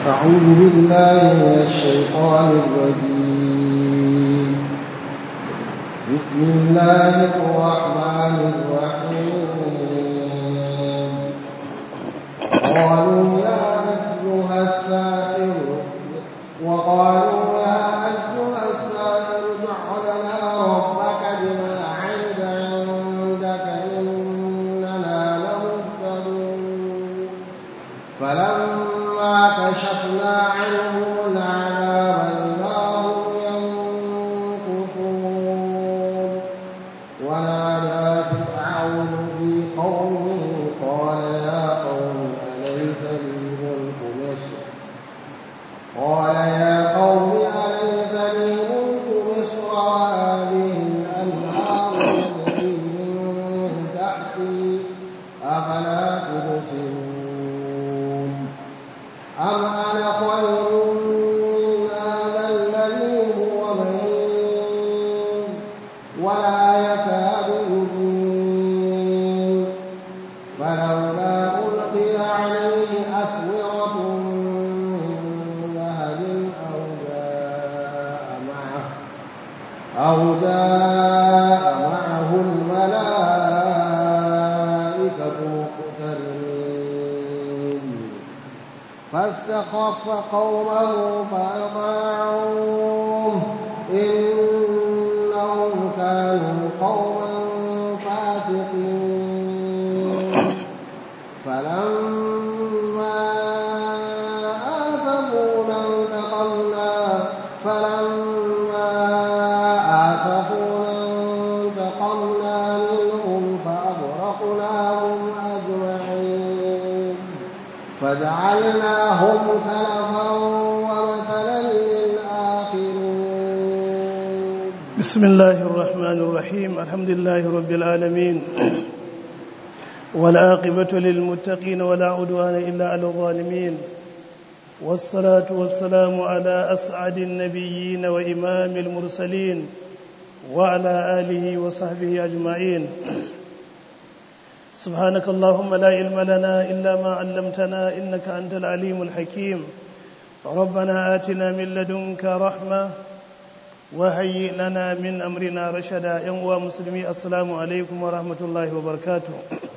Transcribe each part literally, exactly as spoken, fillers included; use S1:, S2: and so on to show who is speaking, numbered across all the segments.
S1: أعوذ بالله من الشيطان الرجيم. بسم الله الرحمن الرحيم. قالوا يا أيها الساحر وقالوا يا أيها الساحر ادع لنا ربك بما عهد عندك إننا لمهتدون. فلما كشفنا عنهم العذاب إذا هم ينكثون. ونادى فرعون في قومه قال يا قوم أليس لي ملك مصر قال يا قوم أليس لي ملك مصر وهذه الأنهار تجري من تحتي أفلا تبصرون. أم أنا خير من هذا الذي هو مهين ولا يكاد يبين. فلولا ألقي عليه أسورة من ذهب أو جاء معه أو جاء معه الملائكة مقترنين. فاستخف قومه فأطاعوه إنهم كانوا قوما فاسقين. فلما آسفونا انتقمنا فلما آسفونا انتقمنا منهم فأغرقناهم أجمعين فجعلناهم سلفا ومثلا للآخرين.
S2: بسم الله الرحمن الرحيم. الحمد لله رب العالمين والعاقبة للمتقين ولا عدوان إلا على الظالمين، والصلاة والسلام على أسعد النبيين وإمام المرسلين وعلى آله وصحبه أجمعين. سبحانك اللهم لا علم لنا إلا ما علمتنا إنك أنت العليم الحكيم. ربنا آتنا من لدنك رحمة وهيئ لنا من أمرنا رشدا. يا مسلمي السلام عليكم ورحمة الله وبركاته.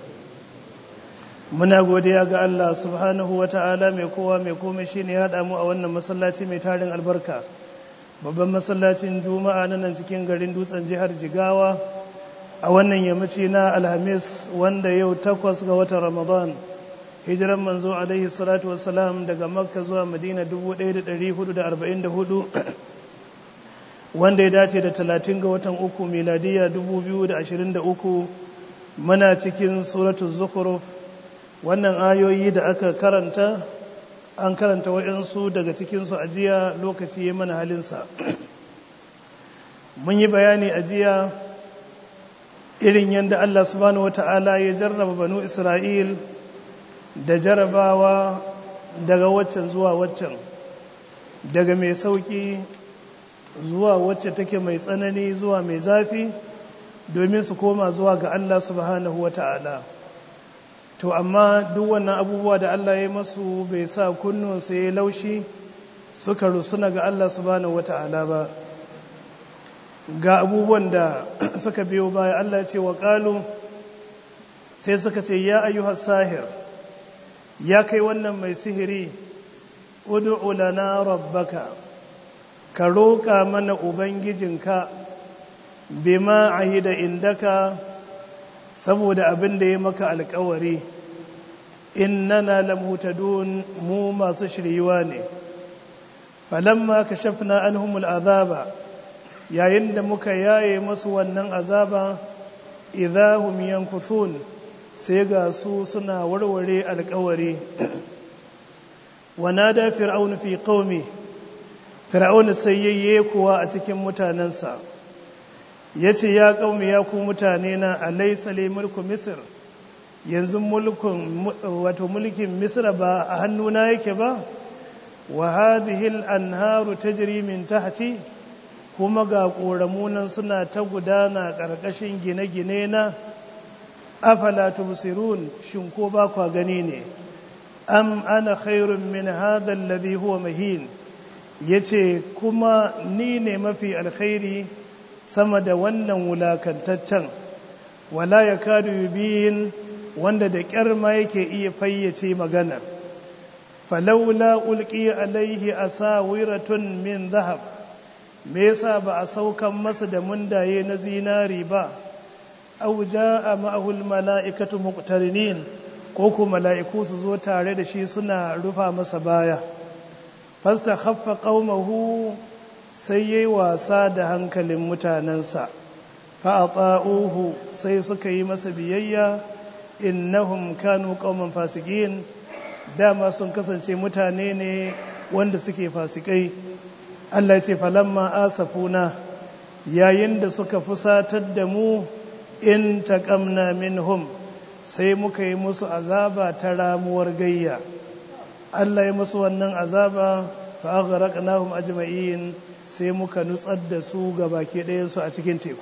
S2: muna godiya ga Allah subhanahu wa ta'ala mai kowa mai komai shi ne haɗa mu a wannan masallaci mai tarin albarka, babban masallacin juma'a na nan cikin garin dutsen jihar Jigawa a wannan yammaci na alhamis wanda yau takwas ga watan Ramadan, hijiran manzo alaihi salatu wassalam daga makka zuwa madina dubu ɗaya da ɗari hudu da arba'in da hudu wanda ya dace da talatin ga watan uku miladiya dubu biyu da ashirin da uku. muna cikin suratul zukhruf. Wannan ayoyi da aka karanta an karanta waɗansu daga cikinsu a jiya, lokaci ya mana halinsa. Mun yi bayani a jiya irin yadda Allah subhanahu wata'ala ya jarraba banu Isra'il da jarabawa daga waccan zuwa waccan, daga mai sauki zuwa wacce take mai tsanani zuwa mai zafi, domin su koma zuwa ga Allah subhanahu wata'ala. To amma duk wannan abubuwa da Allah ya masu bai sa kunnunsu ya laushi suka rusuna ga Allah subhanahu wata'ala ba. Ga abubuwan da suka biyo baya, Allah ce wa qalu, sai suka ce ya ayyuhas sahir, ya kai wannan mai sihiri, ud'u lana rabbaka, ka roƙa mana ubangijinka, bima ahida indaka, saboda abin da ya maka alkawari, innana lamutadun, mu masu shiryuwa ne. Falamma kashafna anhumul azaba, yayin da muka yaye masu wannan azaba, idahum yankuthun, sai ga su suna warware alkawari. Wanada fir'aunu fi qaumi, fir'aunu sai yayye kuwa a cikin mutanensa, ya ce ya ƙaumi ya ku mutane na, alaysa li mulku misr, yanzu mulkin wato mulkin misra ba a hannuna yake ba, wa hadhihi al-anharu tajri min tahti, kuma ga ƙoramunan suna ta gudana ƙarƙashin gine-gine na, afala tubsirun, shin ko ba kwa gani ne? am ana khairun min hadha alladhi huwa mahin yace kuma ni ne mafi alkhairi sama da wannan wulakantaccen wala yakadu yubin wanda da kyar ma yake iya fayyace magana falawla ulqi alaihi asawiratun min dhahab me yasa ba a saukan masa da mundaye na zinari ba aw jaa ma'ahu almala'ikatu muqtarinin ko ku mala'iku su zo tare da shi suna rufa masa baya fastakhaffa qaumahu sai yayi wasa da hankalin mutanansa fa ata'uhu sai suka yi masa biyayya innahum kanu qauman fasiqin dama sun kasance mutane ne wanda suke fasikai Allah ya ce falamma asafuna yayin da suka fusatar da mu in taqamna minhum sai muka yi musu azaba ta ramuwar gayya Allah ya musu wannan azaba fa aghraqnahum ajma'in sai muka nutsar da su gabaki ɗayan su a cikin teku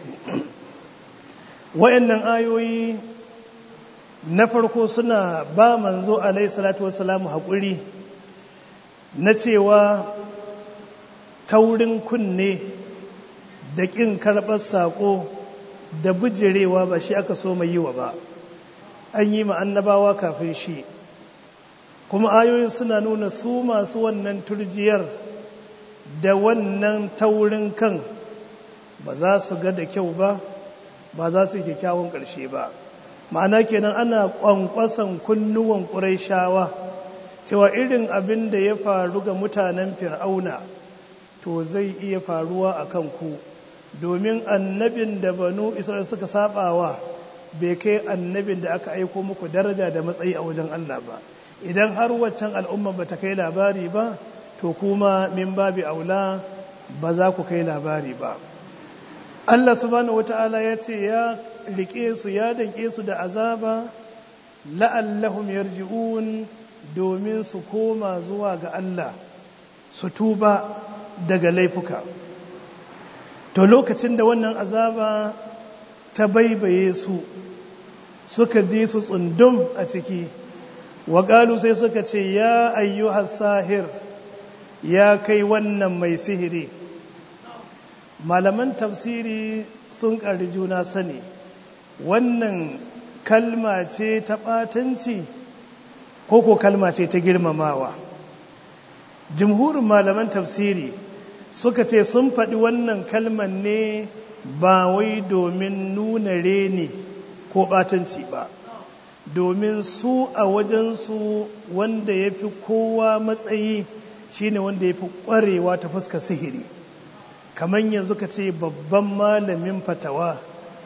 S2: wayannan ayoyi na farko suna ba manzo alaihi salatu wassalamu haƙuri na cewa taurin kunne da ƙin karɓar saƙo da bijirewa ba shi aka so mai yi wa ba an yi annabawa kafin shi kuma ayoyin suna nuna su masu wannan turjiyar da wannan taurin kan ba za su ga da kyau ba ba za su yi kyakkyawan ƙarshe ba ma'ana kenan ana ƙwanƙwasan kunnuwan ƙurayshawa cewa irin abin da ya faru ga mutanen fir'auna to zai iya faruwa a kan ku domin annabin da banu isra'ila suka sabawa bai kai annabin da aka aiko muku daraja da matsayi a wajen Allah ba idan har waccan al'umma ba ta kai labari ba to kuma min babi aula ba za ku kai labari ba Allah subhanahu wata'ala ya ce ya rike su ya danke su da azaba la'allahum yarji'un domin su koma zuwa ga Allah su tuba daga laifuka to lokacin da wannan azaba ta baibaye su suka ji su tsundum a ciki waƙalu sai suka ce ya ayyuhas sahir ya kai wannan mai sihiri malaman tafsiri sun ƙari juna sani wannan kalma ce ta ɓatanci ko ko kalma ce ta girmamawa jumhurin malaman tafsiri suka ce sun faɗi wannan kalman ne ba wai domin nuna reni ko ɓatanci ba domin su a wajensu wanda ya fi kowa matsayi shine wanda ya fi ƙwarewa ta fuska sihiri kamar yanzu ka ce babban malamin fatawa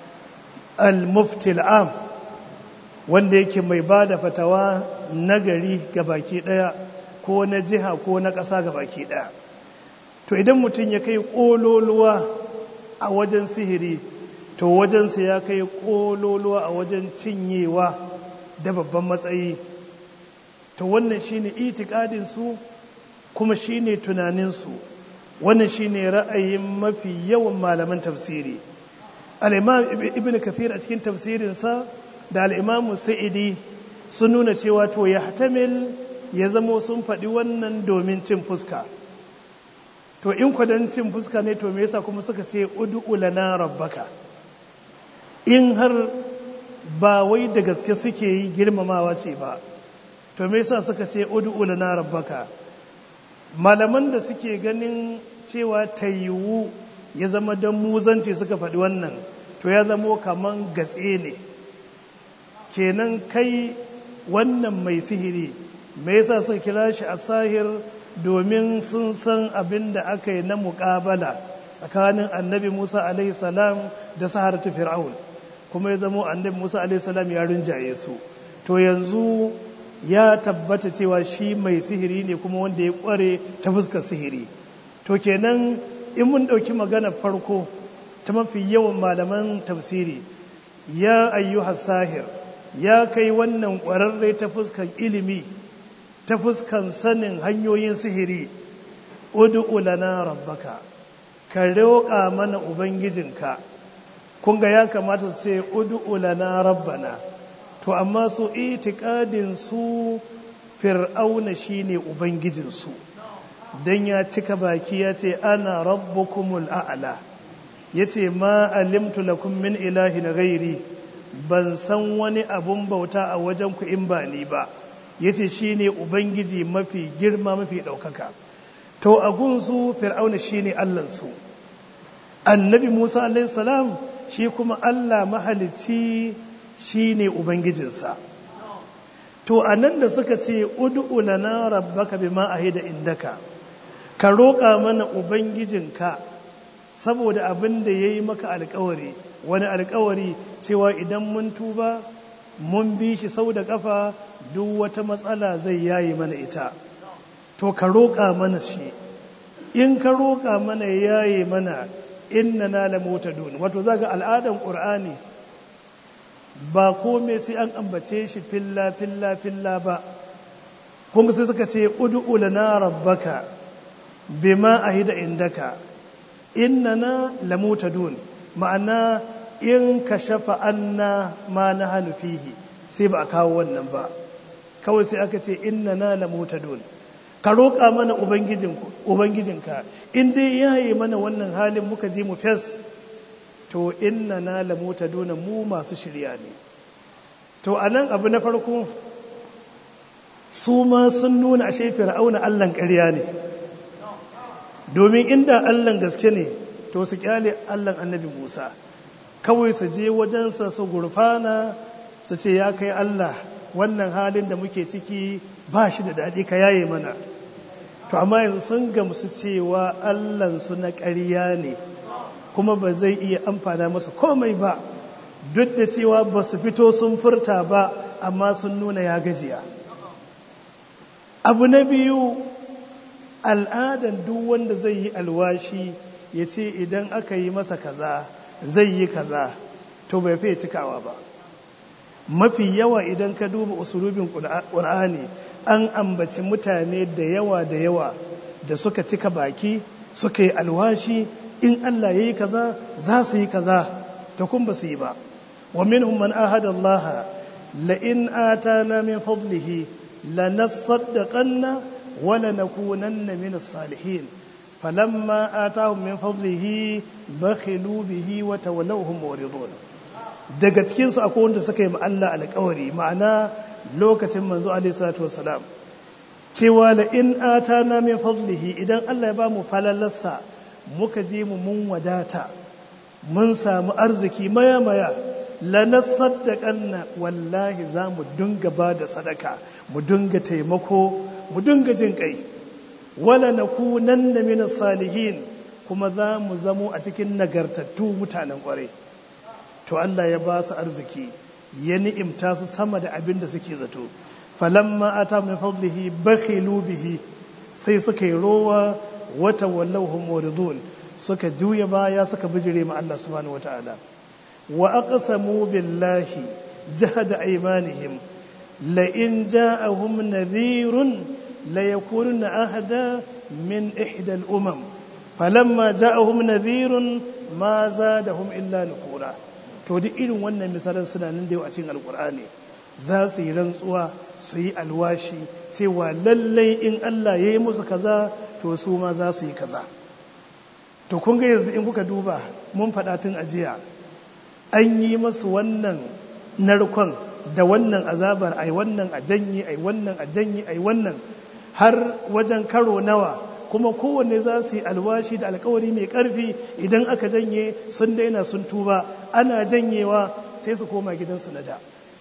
S2: al-mufti al-am wanda yake mai ba da fatawa nagari ga baki ɗaya ko na jiha ko na ƙasa ga baki ɗaya to idan mutum ya kai ƙololuwa a wajen sihiri to wajensa ya kai ƙololuwa a wajen cinyewa da babban matsayi to wannan shine itikadin su kuma shine tunanin su wannan shine ra'ayin mafi yawan malaman tafsiri al-imam ibn kathir a cikin tafsirin sa da al-imam sa'idi sun nuna cewa to yahtamil ya zamo sun faɗi wannan domin cin fuska to in kwadan cin fuska ne to me yasa kuma suka ce ud'u lana rabbaka in har ba wai da gaske suke yi girmamawa ce ba to me yasa suka ce ud'u lana rabbaka malaman da suke ganin cewa tayyiwu ya zama dan muzanci suka faɗi wannan to ya zamo kaman gatse ne kenan kai wannan mai sihiri me yasa suka kira shi asahir domin sun san abin da aka yi na muƙabala tsakanin annabi Musa alaihi salam da saharatu fir'aun kuma ya zamo annabi Musa alaihi salam ya rinjaye su to yanzu ya tabbata cewa shi mai sihiri ne kuma wanda ya kware ta fuskar sihiri to kenan in mun dauki magana farko ta mafi yawan malaman tafsiri ya ayyuhas sahir ya kai wannan kwararre ta fuskar ilimi ta fuskan sanin hanyoyin sihiri ud'u lana rabbaka ka roƙa mana ubangijinka kun ga ya kamata su ce ud'u lana rabbana to amma su itikadin su fir'auna shine ubangijinsu dan ya cika baki ya ce ana rabbukumul a'la yace ma alimtu lakum min ilahin ghairi ban san wani abun bauta a wajen ku in ba ni ba yace shine ubangiji mafi girma mafi daukaka to a gunsu fir'auna shine allansu annabi Musa alaihi salam shi kuma Allah mahalicci shine ubangijinsa to anan da suka ce ud'u lana rabbaka bima ahida indaka ka roƙa mana ubangijinka saboda abin da yayi maka alƙawari wani alƙawari cewa idan mun tuba mun bi shi sau da ƙafa duk wata matsala zai yayi mana ita to ka roƙa mana shi in ka roƙa mana yayi mana innana lamutadun wato zaga al'adan qur'ani ba komai sai an ambace shi filla filla filla ba kuma sai suka ce ud'u lana rabbaka bima ahida indaka innana lamutadun ma'ana in kashafa anna ma nahnu fihi sai ba a kawo wannan ba kawai sai aka ce innana lamutadun ka roƙa mana ubangijinka in dai yayi mana wannan halin muka ji mu fes to innana lamutadun mu masu shirya ne to anan abu na farko su ma sun nuna ashe fir'auna Allahn ƙarya ne domin inda Allahn gaske ne to su kyale Allahn annabi Musa kawai su je wajensa su gurfana su ce ya kai Allah wannan halin da muke ciki ba shi da daɗi ka yaye mana to amma yanzu sun gamsu cewa Allahnsu na ƙarya ne kuma ba zai iya amfana masa komai ba duk da cewa ba su fito sun furta ba amma sun nuna ya gajiya abu na biyu al'adan duk wanda zai yi alwashi ya ce idan aka yi masa kaza zai yi kaza to bai fiye cikawa ba mafi yawa idan ka duba usulubin ƙur'ani an ambaci mutane da yawa da yawa da suka cika baki suka yi alwashi in Allah ya yi kaza za su yi kaza ta kun ba su yi ba wa minhum man ahada Allah la in atana min fadlihi lanasaddaqanna wa lanakunanna min as-salihin falamma atahum min fadlihi bakhilu bihi wa tawallawhum muridun daga cikin su akwai wanda suka yi ma Allah alƙawari ma'ana lokacin manzo alaihi salatu wassalam cewa la in atana min fadlihi idan Allah ya ba mu falalarsa muka je mu mun wadata mun samu arziki maya maya lanasaddaqanna wallahi za mu dinga ba da sadaka mu dinga taimako mu dinga jin kai wala nakunanna min salihin kuma za mu zamo a cikin nagartattu mutanen kware to Allah ya ba su arziki ya ni'imta su sama da abin da suke zato falamma ata min fadlihi bakhilu bihi sai suka yi rowa wata wallahum muridun suka juya baya suka bijire ma Allah subhanahu wataala wa aqsamu billahi jahada aymanihim la in ja'ahum nadhirun la yakununa ahda min ihda al-umam falamma ja'ahum nadhirun ma zadahum illa nufura to duk irin wannan misalan suna nan da yau a cikin alqur'ani za su yi rantsuwa su yi alwashi cewa lallai in Allah ya yi musu kaza to su ma za su yi kaza to kun ga yanzu in kuka duba mun faɗa tun ajiya an yi masu wannan narkon da wannan azabar ai wannan a janye ai wannan a janye ai wannan har wajen karo nawa kuma kowanne za su yi alwashi da alkawari mai ƙarfi idan aka janye sun daina sun tuba ana janyewa sai su koma gidansu na da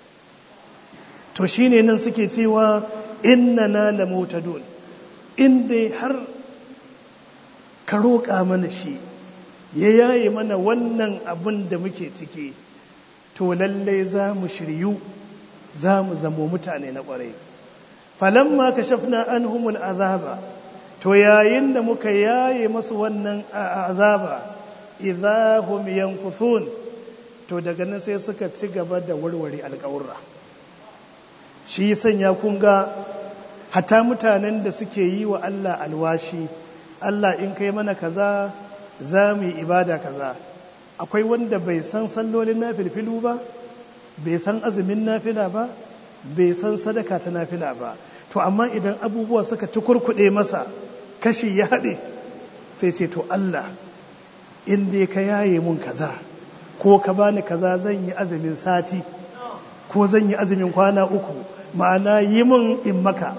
S2: to shine nan suke cewa innana lamutadun in dai har ka roƙa mana shi ya yaye mana wannan abin da muke ciki to lallai za mu shiryu za mu zamo mutane na ƙwarai falamma kashafna anhumul azaba to yayin da muka yaye masu wannan azaba idahum yankuthun to daga nan sai suka ci gaba da warware alƙawurra shi sanya kun ga hata mutanen da suke yi wa Allah alwashi Allah in kai mana kaza za mu yi ibada kaza akwai wanda bai san sallolin nafilfilu ba bai san azumin nafila ba bai san sadaka ta nafila ba to amma idan abubuwa suka ci kurkuɗe masa kashi ya haɗe sai ce to Allah in dai ka yaye mun kaza ko ka bani kaza zan yi azumin sati ko zan yi azumin kwana uku ma'ana yi mun in maka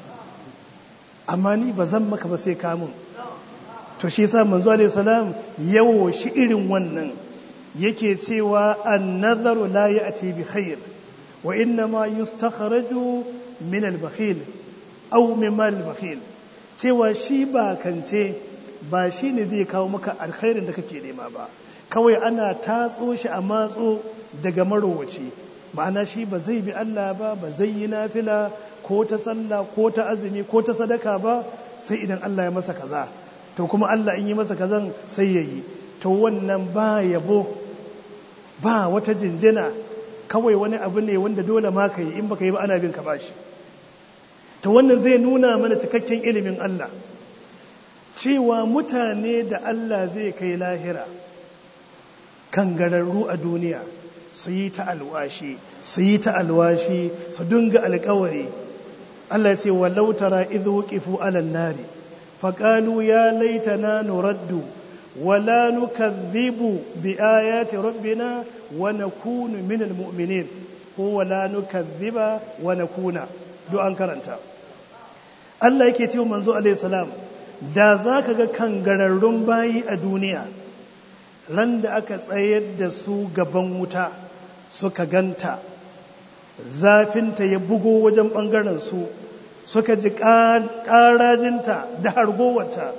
S2: amma ni ba zan maka ba sai ka mun to shi yasa manzo alaihi salam yawo shi irin wannan yake cewa an-nazaru la ya'ti bi khair wa inna ma yustakhraju min al-bakhil aw min mal al-bakhil cewa shi ba kance ba shine zai kawo maka alkhairin da kake nema ba kawai ana tatso shi a matso daga marowaci ma'ana shi ba zai bi Allah ba ba zai yi nafila ko ta sallah ko ta azumi ko ta sadaka ba sai idan Allah ya masa kaza to kuma Allah in yi masa kazan sai yayi to wannan ba yabo ba wata jinjina kawai wani abu ne wanda dole ma ka yi in baka yi ba ana bin ka bashi to wannan zai nuna mana cikakken ilimin Allah cewa mutane da Allah zai kai lahira kangararru a duniya su yi ta alwashi su yi ta alwashi su dunga alkawari Allah ce walau tara idhu wuqifu ala nari faqalu ya laitana nuraddu wala nukadhibu bi ayati rabbina wa nakunu minal mu'minin ko wala nukadhiba wa nakuna duk an karanta Allah yake cewa manzo alaihi salam da zaka ga kangararrun bayi a duniya ran da aka tsayar da su gaban wuta suka ganta zafinta ya bugo wajen ɓangaren su suka ji ƙarajinta da hargowarta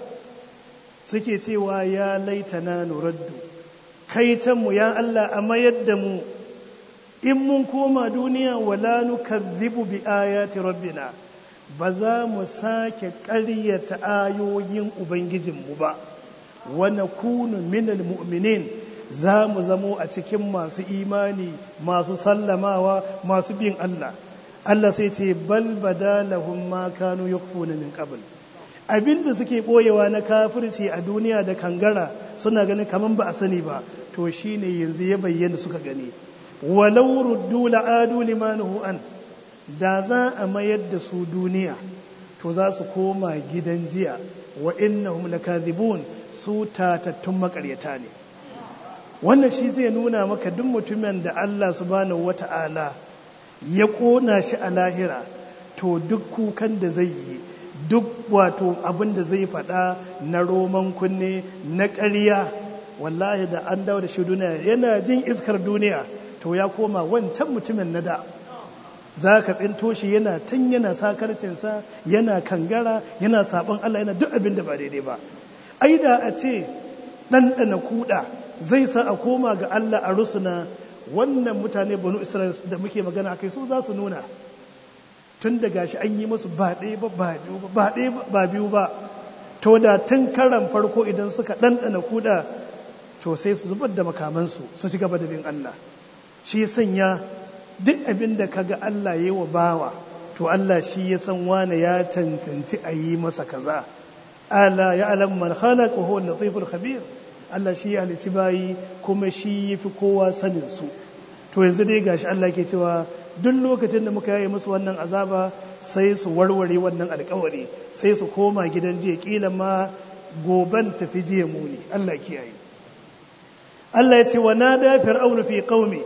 S2: suke cewa ya laitana nuraddu kaitanmu ya Allah a mayar da mu in mun koma duniya wala nukazzibu bi ayati rabbina ba za mu sake ƙaryata ayoyin ubangijinmu ba wa nakunu minal mu'minin za mu zamo a cikin masu imani masu sallamawa masu bin Allah Allah sai ce bal badalahum ma kanu yakfuna min qabl abinda suke boyewa na kafirci a duniya da kangara suna ganin kaman ba a sani ba to shine yanzu ya bayyana suka gani walau ruddu la'adu limanuhu an da za a mayar da su duniya to za su koma gidan jiya wa innahum lakadhibun su tatattun makaryata ne wannan shi zai nuna maka duk mutumin da Allah subhanahu wata'ala ya kona shi a lahira to duk kukan da zai yi duk wato abin da zai faɗa na roman kunne na ƙarya wallahi da an dawo da shi duniya yana jin iskar duniya to ya koma wancan mutumin na da za ka tsinto shi yana tan yana sakarcinsa yana kangara yana saɓon Allah yana duk abin da ba daidai ba ai da a ce ɗanɗana kuɗa zai sa a koma ga Allah a rusuna wannan mutane banu Isra'il da muke magana akai su za su nuna tun da gashi an yi musu ba ɗaya ba ba biyu ba ba ɗaya ba biyu ba to da tun karan farko idan suka ɗanɗana kuɗa to sai su zubar da makamansu su ci gaba da bin Allah shi sanya duk abin da kaga Allah ya yi wa bawa to Allah shi ya san wane ya cancanci a yi masa kaza ala ya alam man khalaqa huwa al-latiful khabir Allah shi ya halici bayi kuma shi yafi kowa sanin su to yanzu dai gashi Allah ke cewa duk lokacin da muka yaye musu wannan azaba sai su warware wannan alƙawari sai su koma gidan jiya kila ma goban tafi jiya muni Allah kiyaye Allah ya ce wa nada fir'aunu fi qaumi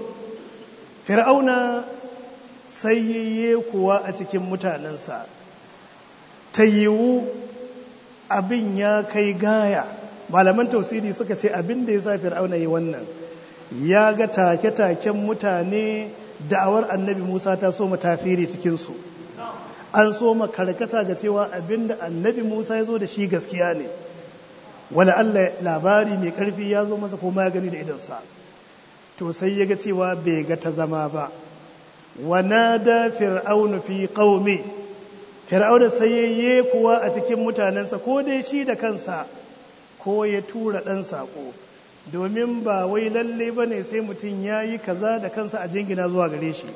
S2: fir'auna sai yayye kuwa a cikin mutanensa ta yiwu abin ya kai gaya malaman tausiri suka ce abin da ya sa fir'auna yi wannan ya ga take-taken mutane da'awar annabi Musa ta so tafiri cikinsu an so karkata ga cewa abin da annabi Musa ya zo da shi gaskiya ne wani Allah labari mai karfi ya zo masa kuma ya gani da idansa to sai ya ga cewa bai ga ta zama ba wana da fir'aunu fi qaumi fir'auna sai yayye kuwa a cikin mutanensa ko dai shi da kansa ko ya tura ɗan saƙo domin ba wai lalle ba ne sai mutum ya yi kaza da kansa a jingina zuwa gare shi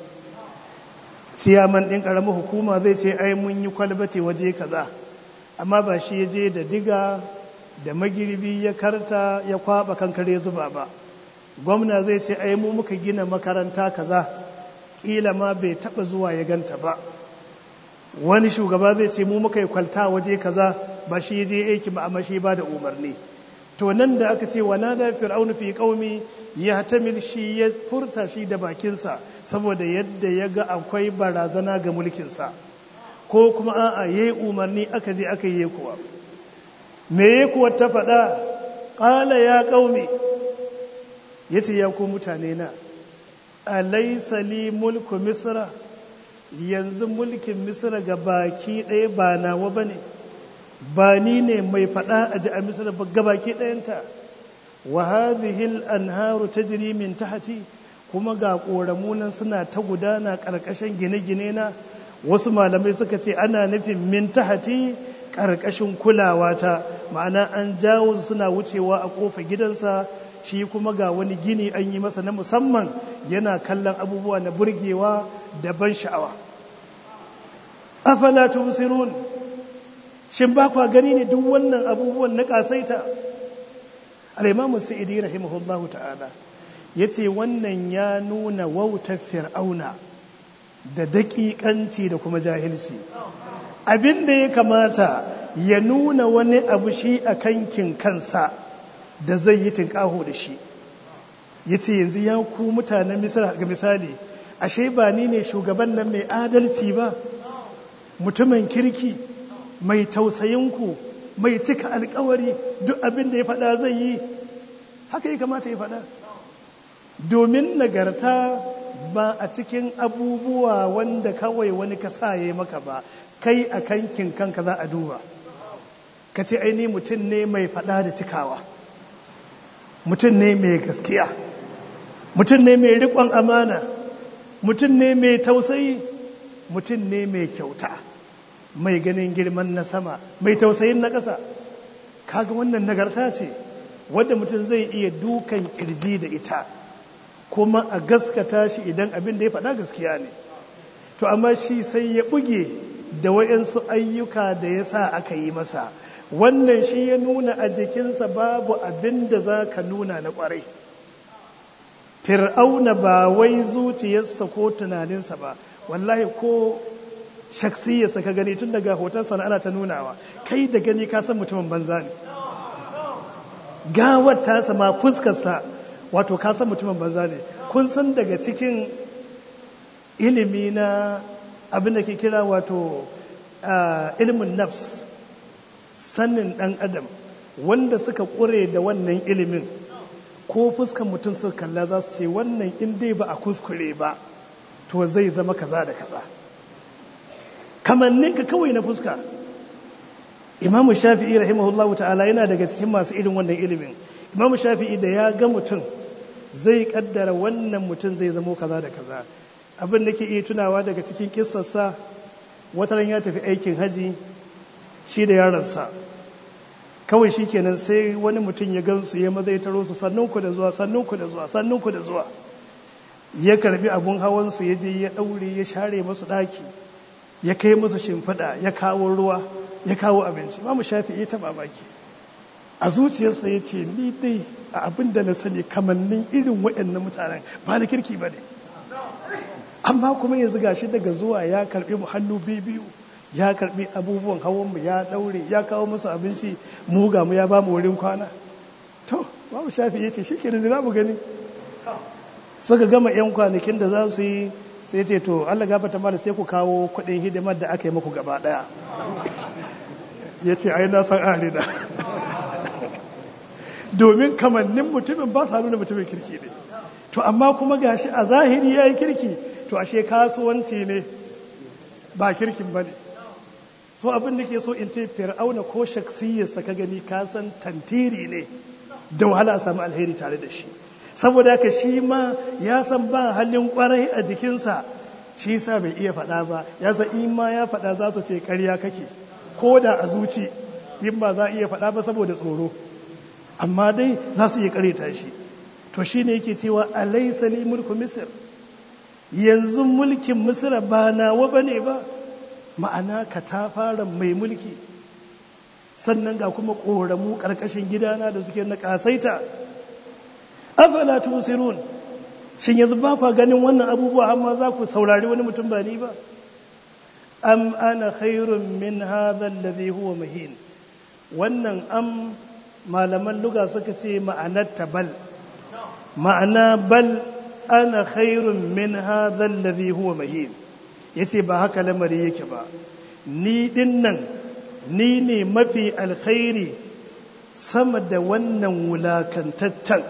S2: ciyaman ɗin ƙaramin hukuma zai ce ai mun yi kwalbati waje kaza amma ba shi ya je da diga da magirbi ya karta ya kwaba kankare zuba ba gwamna zai ce ai mu muka gina makaranta kaza kila ma bai taba zuwa ya ganta ba wani shugaba zai ce mu muka yi kwalta waje kaza ba shi je aiki ba amma shi ba da umarni. To nan da aka ce wana da fir'aunu fi qaumi ya tamil shi ya furta shi da bakinsa saboda yadda ya ga akwai barazana ga mulkinsa, ko kuma a'a yayi umarni aka je aka yi kuwa. Me kuwa ta faɗa? Qala ya qaumi, yace ya ku mutane na, alaysa li mulku misra, yanzu mulkin misra ga baki ɗaya ba nawa bane, ba ni ne mai faɗa a ji a misra ba gabaki ɗayanta. Wa hadhihi al-anharu tajri min tahti, kuma ga ƙoramunan suna ta gudana ƙarƙashin gine-gine na. Wasu malamai suka ce ana nufin min tahti ƙarƙashin kulawa ta, ma'ana an jawo suna wucewa a ƙofa gidansa, shi kuma ga wani gini an yi masa na musamman yana kallon abubuwa na burgewa da ban sha'awa. Afala tubsirun, shin ba kwa gani ne duk wannan abubuwan na kasaita? Al-Imam Sa'idi rahimahullahu ta'ala yace wannan ya nuna wautar fir'auna da daƙiƙanci da kuma jahilci. Abin da ya kamata ya nuna wani abu shi a kankin kansa da zai yi tinƙaho da shi. Yace yanzu ya ku mutanen Misra ga misali, ashe ba ni ne shugaban nan mai adalci ba, mutumin kirki, mai tausayinku, mai cika alkawari, duk abin da ya faɗa zai yi. Haka ya kamata ya faɗa. Domin nagarta ba a cikin abubuwa wanda kawai wani ka sa ya maka ba, kai a kankin kanka za a duba. Ka ce ai ni mutum ne mai faɗa da cikawa, mutum ne mai gaskiya, mutum ne mai riƙon amana, mutum ne mai tausayi, mutum ne mai kyauta, mai ganin girman na sama, mai tausayin na ƙasa. Kaga wannan nagarta ce wadda mutum zai iya dukan kirji da ita, kuma a gaskata shi idan abin da ya faɗa gaskiya ne. To amma shi sai ya buge da wayansu ayyuka da ya sa aka yi masa, wannan shi ya nuna a jikinsa babu abin da za ka nuna na ƙwarai. Fir'auna ba wai zuciyarsa ko tunaninsa ba, wallahi ko shaksiyarsa ka gani tun daga hotonsa na ana ta nunawa, kai da gani ka san mutumin banza ne. Gawar tasa ma fuskarsa wato ka san mutumin banza ne. Kun san daga cikin ilimi na abin da ke kira wato ilimin nafs, sanin ɗan adam, wanda suka ƙure da wannan ilimin ko fuskan mutum suka kalla za su ce wannan in dai ba a kuskure ba to zai zama kaza da kaza. Kamanninka kawai na fuska. Imamu Shafi'i rahimahullahu ta'ala yana daga cikin masu irin wannan ilimin. Imamu Shafi'i da ya ga mutum zai kaddara wannan mutum zai zama kaza da kaza. Abin da ke iya tunawa daga cikin kissarsa, wataran ya tafi aikin haji shi da yaransa. Kawai shi kenan sai wani mutum ya gansu ya maza ya taro su, sannunku da zuwa, sannunku da zuwa, sannunku da zuwa. Ya karbi abun hawansu ya je ya daure ya share masu daki, ya kai musu shimfiɗa, ya kawo ruwa, ya kawo abinci. Imamu Shafi'i ta babaki a zuciyarsa ya ce ni dai a abin da na sani kamannin irin waɗannan mutanen ba na kirki ba ne, amma kuma yanzu gashi daga zuwa ya karbi mu hannu biyu, ya karbi abubuwan hawan mu, ya daure, ya kawo musu abinci, mu ga mu ya ba mu wurin kwana. To Imamu Shafi'i ya ce shikenan da za mu gani. Suka gama yan kwanakin da za su yi, sai ce to Allah gafarta mala sai ku kawo kuɗin hidimar da aka yi muku gaba ɗaya. Ya ce ai na san arina. Domin kamannin mutumin ba sa nuna mutumin kirki ne. To amma kuma gashi a zahiri ya yi kirki, to ashe kasuwanci ne ba kirkin ba ne. So abin da ke so in ce fir'auna ko shaksiyarsa ka gani ka san tantiri ne, da wahala a samu alheri tare da shi. Saboda haka shi ma ya san ba halin kwarai a jikinsa, shi sa bai iya faɗa ba. Ya san in ma ya faɗa za su ce ƙarya kake, ko da a zuci in ba za a iya faɗa ba saboda tsoro, amma dai za su iya ƙareta shi. To shi ne yake cewa alaysa li mulku misr, yanzu mulkin misra ba nawa bane ba, ma'ana katafaren mai mulki, sannan ga kuma ƙoramu ƙarƙashin gidana da suke na ƙasaita. Afala tusirun, shin yanzu ba kwa ganin wannan abubuwa amma za ku saurari wani mutum ba ni ba? am ana khairun min hadha alladhi huwa mahin. Wannan am malaman luga suka ce ma'anar ta bal, ma'ana bal ana khairun min hadha alladhi huwa mahin. Yace ba haka lamari yake ba, ni dinnan ni ne mafi alkhairi sama da wannan wulakantaccen,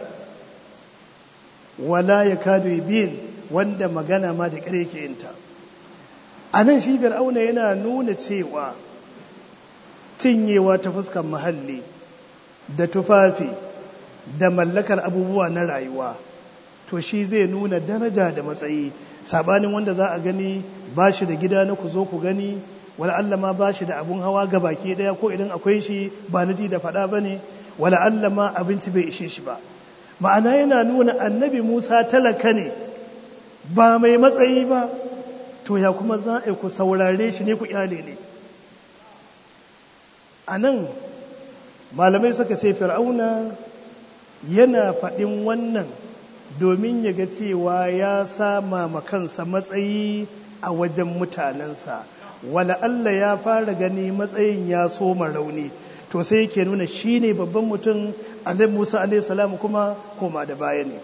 S2: wala yakadu yubin, wanda magana ma da kare yake yinta. A nan shi fir'auna yana nuna cewa cinyewa ta fuskan muhalli da tufafi da mallakar abubuwa na rayuwa, to shi zai nuna daraja da matsayi, sabanin wanda za a gani ba shi da gida na ku zo ku gani, wala Allah ma ba shi da abun hawa ga baki daya, ko idan akwai shi ba na ji da faɗa ba ne, wala Allah ma abinci bai ishe shi ba. Ma'ana yana nuna annabi Musa talaka ne ba mai matsayi ba, to ya kuma za a ku saurare shi ne ku iyale ne. A nan malamai suka ce fir'auna yana faɗin wannan domin ya ga cewa ya sama ma kansa matsayi a wajen mutanensa, wala Allah ya fara gani matsayin ya soma rauni, to sai yake nuna shi ne babban mutum. Annabi Musa alaihi salam kuma koma da baya ne.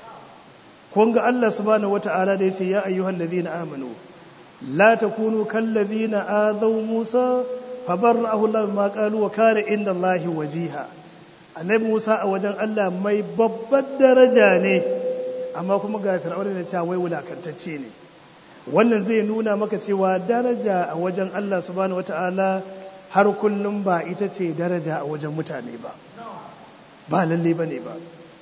S2: Kun ga Allah subhanahu wata'ala da yace ya ayyuhal ladhina amanu la takunu kal ladhina adaw Musa fabarra'ahu Allah ma qalu wa kana inda Allah wajiha. Annabi Musa a wajen Allah mai babbar daraja ne, amma kuma ga fir'auna da cewa wai wulakantacce ne. Wannan zai nuna maka cewa daraja a wajen Allah subhanahu wata'ala har kullum ba ita ce daraja a wajen mutane ba, ba lalle bane ba.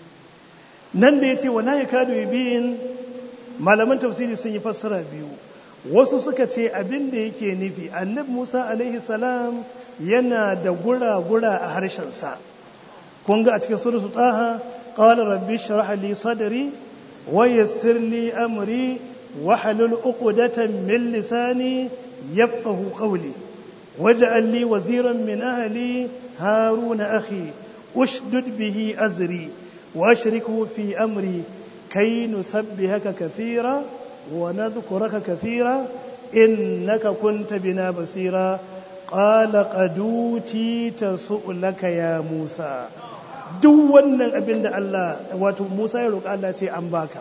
S2: Nan da yace wala yakadu yubin, malaman tafsiri sun yi fassara biyu. Wasu suka ce abin da yake nufi annabi Musa alaihi salam yana da gura-gura a harshensa. Kun ga a cikin suratul Taha, qala rabbi shrah li sadri wa yassir li amri wahlul uqdatan min lisani yafqahu qawli waj'al li waziran min ahli haruna akhi ushdud bihi azri wa ashrikhu fi amri kay nusabbihaka kathira wa nadhkuraka kathira innaka kunta bina basira qala qad utita su'laka ya Musa. Duk wannan abin da Allah wato Musa ya roƙa Allah ce an baka.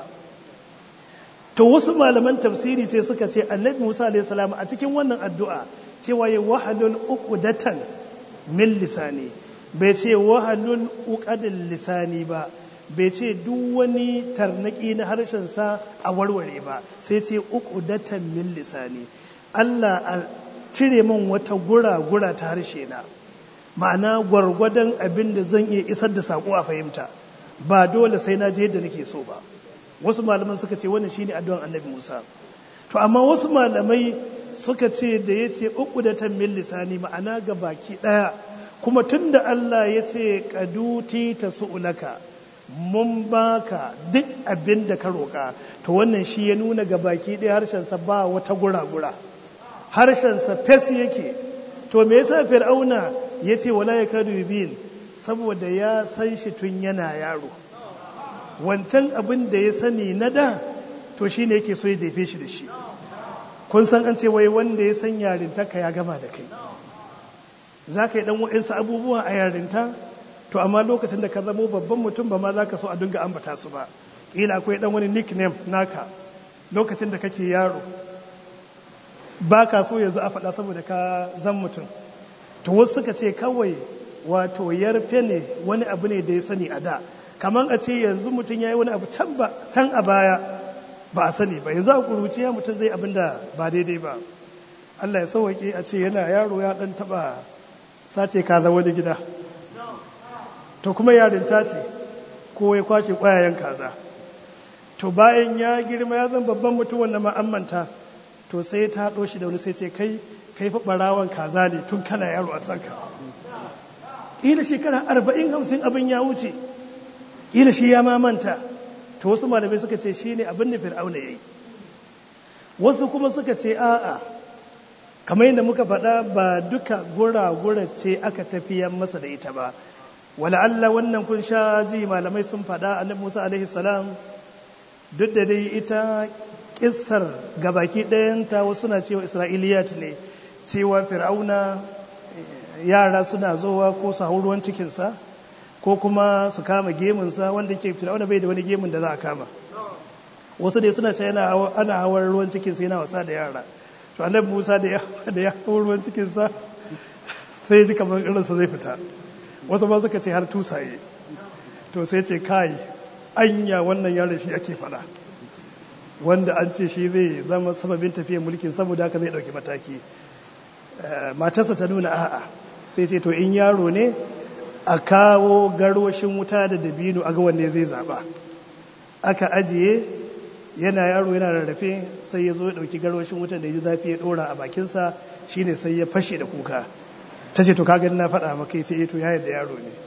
S2: To wasu malaman tafsiri sai suka ce annabi Musa alaihi salam a cikin wannan addu'a cewa ya wahalul uqdatan min lisani, bai ce wahalul uqadil lisani ba, bai ce duk wani tarnaki na harshen sa a warware ba, sai ce uqdatan min lisani. Allah a cire min wata gura-gura ta harshe na, ma'ana gwargwadon abin da zan iya isar da saƙo a fahimta, ba dole sai na je yadda nake so ba. Wasu malaman suka ce wannan shine addu'an annabi Musa. To amma wasu malamai suka ce da yace uqdatan min lisani, ma'ana ga baki daya, kuma tunda Allah yace qaduti tasu'laka, mun baka duk abin da ka roka, to wannan shi ya nuna ga baki daya harshen sa ba wata gura-gura, harshen sa fes yake. To me yasa Fir'auna yace wala yakadu yubin? Saboda ya san shi tun yana yaro, wancan abin da ya sani na da, to shi ne yake so ya jefe shi da shi. Kun san an ce wai wanda ya san yarintaka ya gama da kai, za ka yi ɗan waɗansu abubuwa a yarinta, to amma lokacin da ka zamo babban mutum ba ma za ka so a dinga ambata su ba. Ƙila akwai ɗan wani nickname naka lokacin da kake yaro, ba ka so yanzu a faɗa saboda ka zan mutum. To wasu suka ce kawai wato yarfe ne, wani abu ne da ya sani a da, kamar a ce yanzu mutum ya yi wani abu can a baya ba a sani ba, yanzu a kuruciya mutum zai abin da ba daidai ba. Allah ya sauwaƙe a ce yana yaro ya ɗan taɓa sace kaza wani gida, to kuma yarinta ce ko ya kwashe ƙwayayen kaza, to bayan ya girma ya zan babban mutum wanda ma'ammanta, to sai ta haɗo shi da wani sai ce kai kai fa ɓarawan kaza ne tun kana yaro a sanka. Ƙila shekara arba'in hamsin abin ya wuce, ƙila shi ya mamanta. To wasu malamai suka ce shi ne abin da Fir'auna ya yi. Wasu kuma suka ce a'a, kamar yadda muka faɗa ba duka gura-gura ce aka tafiyan masa da ita ba. Wala Allah wannan kun sha ji malamai sun faɗa annabi Musa alaihi salam, duk da dai ita kissar gabaki ɗayanta wasu na cewa isra'iliyat ne, cewa fir'auna yara suna zowa ko su hau ruwan cikinsa ko kuma su kama gemunsa, wanda ke fir'auna bai da wani gemun da za a kama. Wasu dai suna cewa ana hawar ruwan cikinsa yana wasa da yara. To annabi Musa da ya hau ruwan cikinsa sai ji kamar irinsa zai fita. Wasu ba suka ce har tusaye. To sai ce kai anya wannan yaron shi ake fada, wanda an ce shi zai zama sababin tafiyar mulkin, saboda haka zai dauki mataki. Matarsa ta nuna a'a, sai ce to in yaro ne a kawo garwashin wuta da dabino a ga wanne zai zaba. Aka ajiye, yana yaro yana rarrafe, sai ya zo ya dauki garwashin wuta da ya ji zafi ya dora a bakinsa, shine sai ya fashe da kuka. Ta ce to kaga na faɗa maka, sai to ya yarda yaro ne.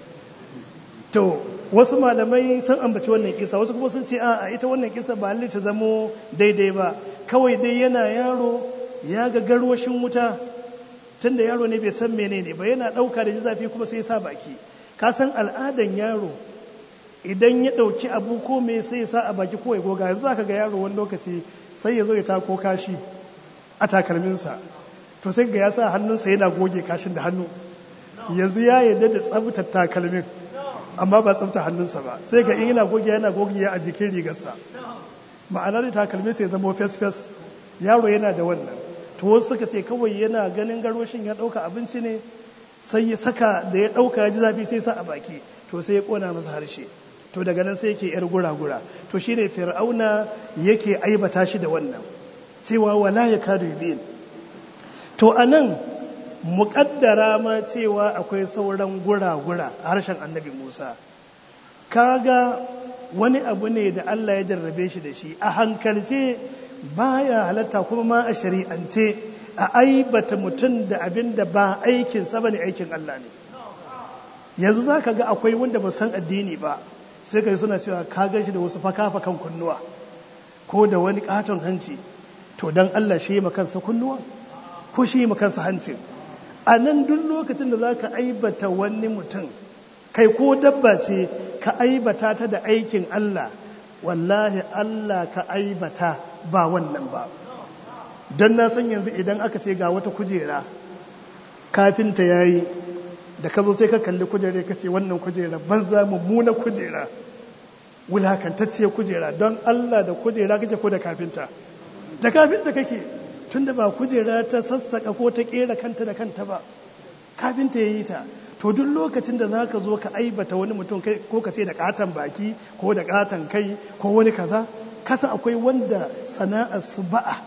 S2: To wasu malamai sun ambaci wannan kisa, wasu kuma sun ce a'a ita wannan kisa ba lalle ta zamo daidai ba, kawai dai yana yaro ya ga garwashin wuta, tunda yaro ne bai san menene ba, yana ɗauka da zafi kuma sai ya sa baki. Ka san al'adan yaro idan ya ɗauki abu ko me sai ya sa a baki ko ya goga. Yanzu zaka ga yaro wani lokaci sai ya zo ya tako kashi a takalminsa, to sai ga ya sa hannunsa yana goge kashin da hannu. Yanzu ya yarda da tsabtar takalmin amma ba tsabta hannunsa ba, sai ga in yana goge yana goge a jikin rigarsa. Ma'ana da takalmin sai zama fes-fes, yaro yana da wannan. To wasu suka ce kawai yana ganin garwashin ya ɗauka abinci ne, sai ya saka da ya ɗauka ya ji zafi sai sa a baki, to sai ya ƙona masa harshe. To daga nan sai yake yar gura-gura. To shine fir'auna yake aibata shi da wannan, cewa wala ya kadu yubin. To anan muƙaddara ma cewa akwai sauran gura-gura a harshen annabi Musa. Kaga wani abu ne da Allah ya jarrabe shi da shi, a hankalce baya halatta kuma ma a shari'ance a aibata mutum da abin da ba aikinsa ba ne, aikin Allah ne. Yanzu za ka ga akwai wanda ba san addini ba, sai ka yi suna cewa ka gan shi da wasu faka-fakan kunnuwa ko da wani katon hanci. To don Allah shi yi makansa kunnuwa ko shi yi makansa hancin? A nan duk lokacin da za ka aibata wani mutum, kai ko dabba ce ka aibata ta da aikin Allah, wallahi Allah ka aibata ba wannan ba. Don na san yanzu idan aka ce ga wata kujera kafinta ya yi, da ka zo sai ka kalli kujera ka ce wannan kujera banza mummuna kujera, wulakantacciyar kujera, don Allah da kujera kake ko da kafinta? Da kafinta kake, tunda ba kujera ta sassaka ko ta kera kanta da kanta ba, kafinta ya yi ta. To duk lokacin da za ka zo ka aibata wani mutum, ko ka ce da katon baki ko da katon kai ko wani kaza, kasa akwai wanda sana'ar su ba'a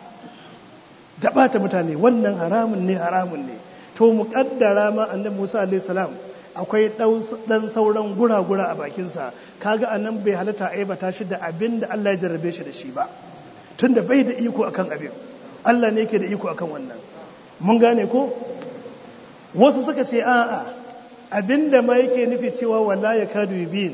S2: da bata mutane, wannan haramun ne haramun ne. To muƙaddara ma annabi Musa alaihi salam akwai dan sauran gura-gura a bakinsa, kaga anan bai halatta aibata shi da abin da Allah ya jarrabe shi da shi ba, tunda bai da iko akan abin. Allah ne yake da iko akan wannan. Mun gane ko? Wasu suka ce a'a abinda ma yake nufi cewa wala ya kadu yubin,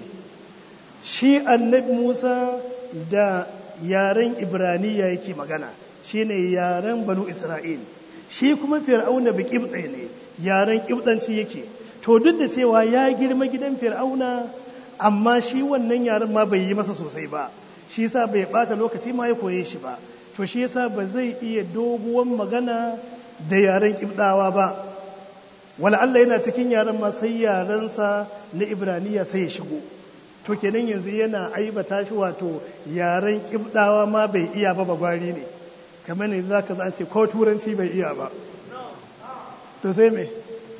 S2: shi annabi Musa da yaren Ibraniya yake magana, shine yaren Banu Isra'il. Shi kuma Fir'auna bi Qibti ne, yaren Qibtanci yake. To duk da cewa ya girma gidan Fir'auna, amma shi wannan yaren ma bai yi masa sosai ba, shi yasa bai bata lokaci ma ya koye shi ba. To shi yasa ba zai iya doguwan magana da yaren Qibtawa ba. Wala Allah yana cikin yaren ma sai yarensa na Ibraniya sai ya shigo. To kenan yanzu yana aibata shi, wato yaren Qibtawa ma bai iya ba, bagwari ne. Kamar ne za ka za ce ko turanci bai iya ba. To sai me?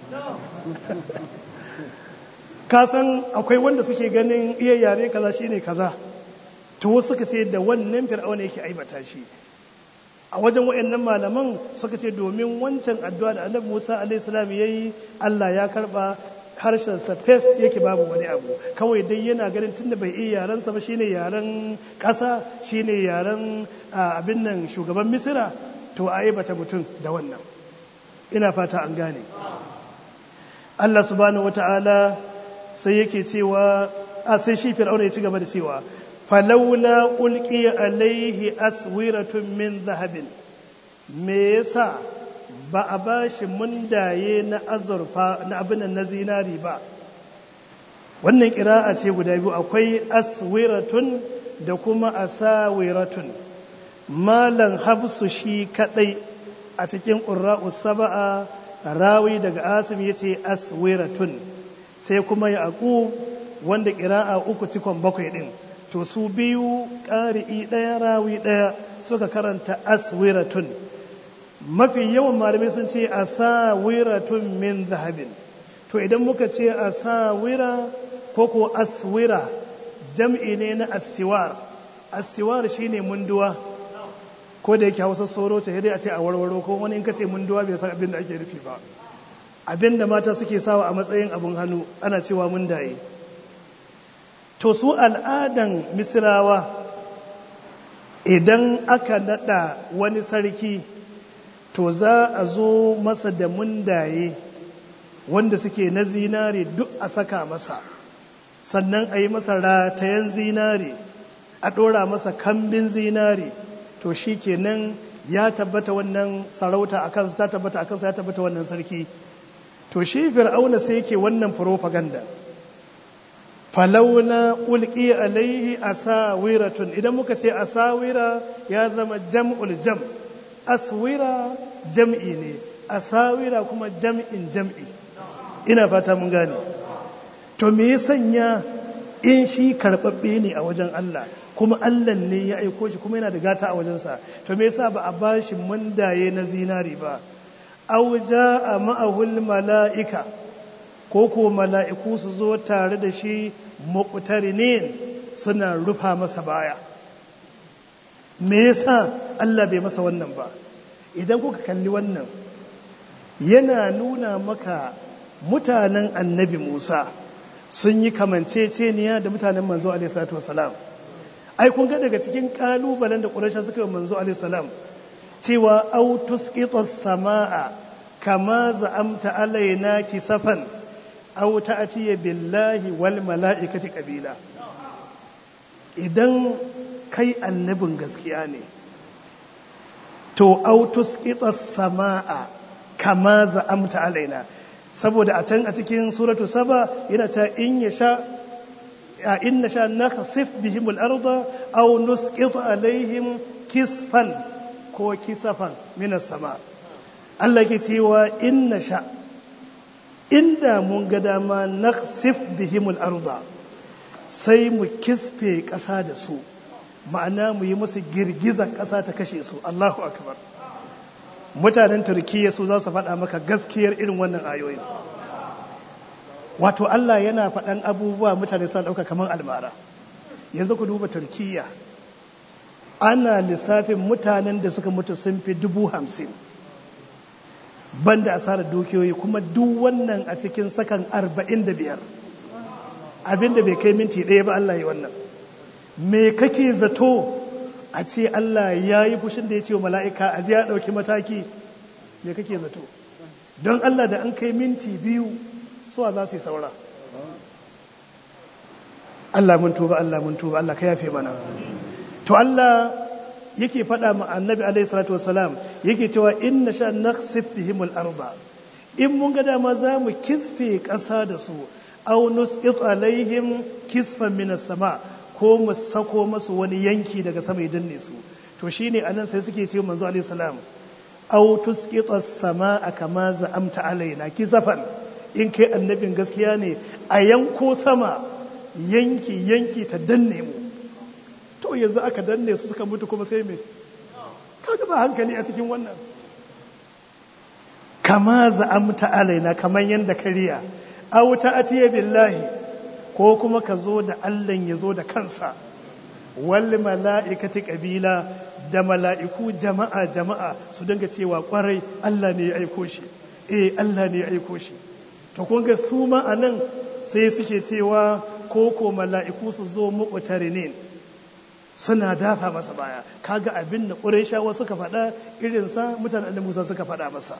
S2: Ka san akwai wanda suke ganin iya yare kaza shine kaza. To wasu suka ce da wannan Fir'auna yake aibata shi. A wajen wayannan malaman suka ce domin wancan addu'a da Annabi Musa alaihi salam yayi, Allah ya karba, harshen sa fes yake babu wani abu, kawai dai yana ganin tunda bai iya yaran sa ba, shine yaren kasa, shine yaren abin nan shugaban Misira, to a aibata mutum da wannan. Ina fata an gane. Allah subhanahu wata'ala sai yake cewa, a sai shi Fir'auna ya ci gaba da cewa falaula ulqiya alaihi aswiratun min zahabin, me yasa ba a bashi mundaye na azurfa na abin na zinari ba? Wannan qira'a ce guda biyu, akwai aswiratun da kuma asawiratun. malan habsu shi kadai a cikin qurra'us sab'a rawi daga asim yace aswiratun, sai kuma yaqub wanda qira'a uku cikon bakwai din, to su biyu qari'i daya rawi daya suka karanta aswiratun. Mafi yawan malamai sun ce asawiratun min zahabin, to idan muka ce asawira ko ko aswira jam'i ne na asiwar. Asiwar shine munduwa, ko da yake Hausa soro ta dai a ce a warwaro, ko wani in ka ce munduwa bai san abin da ake nufi ba. Abin da mata suke sawa a matsayin abin hannu ana cewa mundaye. To su al'adan Misrawa idan aka nada wani sarki to za a zo masa da mundaye wanda suke na zinare duk a saka masa, sannan a yi masa ratayen zinare, a ɗora masa kambin zinare, to shi kenan ya tabbata wannan sarauta a kansa, ta tabbata a kansa, ya tabbata wannan sarki. To shi fir'auna sai yake wannan propaganda, falauna ulqi alaihi asawiratun. Idan muka ce asawira ya zama jam'ul jam', aswira jam'i ne, asawira kuma jam'in jam'i. Ina fata mun gane. To me ya sanya in shi karɓaɓɓe ne a wajen Allah, kuma Allah ne ya aiko shi, kuma yana da gata a wajensa, to me yasa ba a bashi mundaye na zinari ba? Aw jaa ma'ahul mala'ika, ko ko mala'iku su zo tare da shi muqtarinin suna rufa masa baya. Me yasa Allah bai masa wannan ba? Idan kuka kalli wannan, yana nuna maka mutanen annabi Musa sun yi kamanceceniya da mutanen manzo alaihi salatu wasalam. Ai kun ga daga cikin kalubalen da Quraysh suka yi manzo alaihi salam cewa au tusqitu as-samaa kama za'amta alaina kisafan aw ta'tiya billahi wal mala'ikati qabila. Idan kai annabin gaskiya ne, to au tusqitu as-samaa kama za'amta alaina, saboda a can a cikin suratu saba yana ta in yasha in nasha nakhsif bihim al-arda aw nusqit alaihim kisfan ko kisafan minas sama. Allah ke cewa in nasha, inda mun ga dama nakhsif bihim al-arda, sai mu kisfe ƙasa da su, ma'ana mu yi musu girgizar ƙasa ta kashe su. Allahu akbar. Mutanen Turkiyya su za su faɗa maka gaskiyar irin wannan ayoyin. Wato Allah yana faɗan abubuwa mutane sun ɗauka kamar almara. Yanzu ku duba Turkiyya, ana lissafin mutanen da suka mutu sun fi dubu hamsin, banda asarar dukiyoyi, kuma duk wannan a cikin sakan arba'in da biyar, abinda bai kai minti ɗaya ba Allah yi wannan. Me kake zato a ce Allah ya yi fushin da ya ce wa mala'ika a ji ya ɗauki mataki? Me kake zato? Don Allah da an kai minti biyu suwa za su yi saura. Allah mun tuba, Allah mun tuba, Allah ka yafe mana. To Allah yake faɗa ma annabi alaihi salatu wasalam, yake cewa inna sha naqsif bihim al-arda, in mun ga dama za mu kisfe ƙasa da su, aw nusqit alaihim kisfan minas sama, ko mu sako masu wani yanki daga sama ya danne su. To shine anan sai suke ce manzo alaihi salam, aw tusqitu as-samaa kama za'amta alaina kisafan, in kai annabin gaskiya ne a yanko sama yanki yanki ta danne mu. To yanzu aka danne su suka mutu kuma sai me? Kaga ba hankali a cikin wannan. Kama za'amta alaina, kaman yanda kariya, aw ta'tiya billahi, ko kuma ka zo da Allah ya zo da kansa, wal mala'ikati qabila, da mala'iku jama'a jama'a su dinga cewa kwarai Allah ne ya aiko shi, eh Allah ne ya aiko shi. To kun ga su ma anan sai suke cewa ko ko mala'iku su zo muqtarinin suna dafa masa baya. Kaga abin da Qurayshawa suka faɗa irin sa mutanen Annabi Musa suka faɗa masa.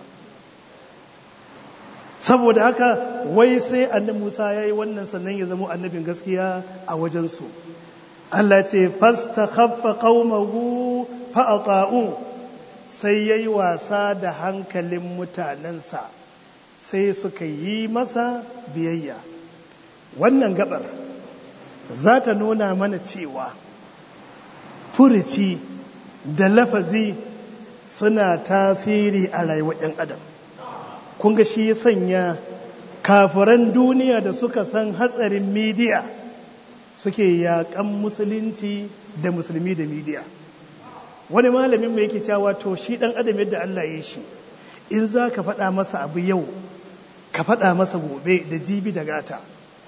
S2: Saboda haka wai sai Annabi Musa yayi wannan sannan ya zama annabin gaskiya a wajen su. Allah ce fastakhaffa qaumahu fa'ata'u, sai yayi wasa da hankalin mutanensa sai suka yi masa biyayya. Wannan gabar za ta nuna mana cewa furici da lafazi suna tasiri a rayuwar ɗan adam. Kun ga shi ya sanya kafiran duniya da suka san hatsarin midiya suke yaƙan musulunci da musulmi da midiya. Wani malamin mai yake cewa to shi ɗan adam yadda Allah ya shi, in za ka faɗa masa abu yau ka faɗa masa gobe da jibi da gata,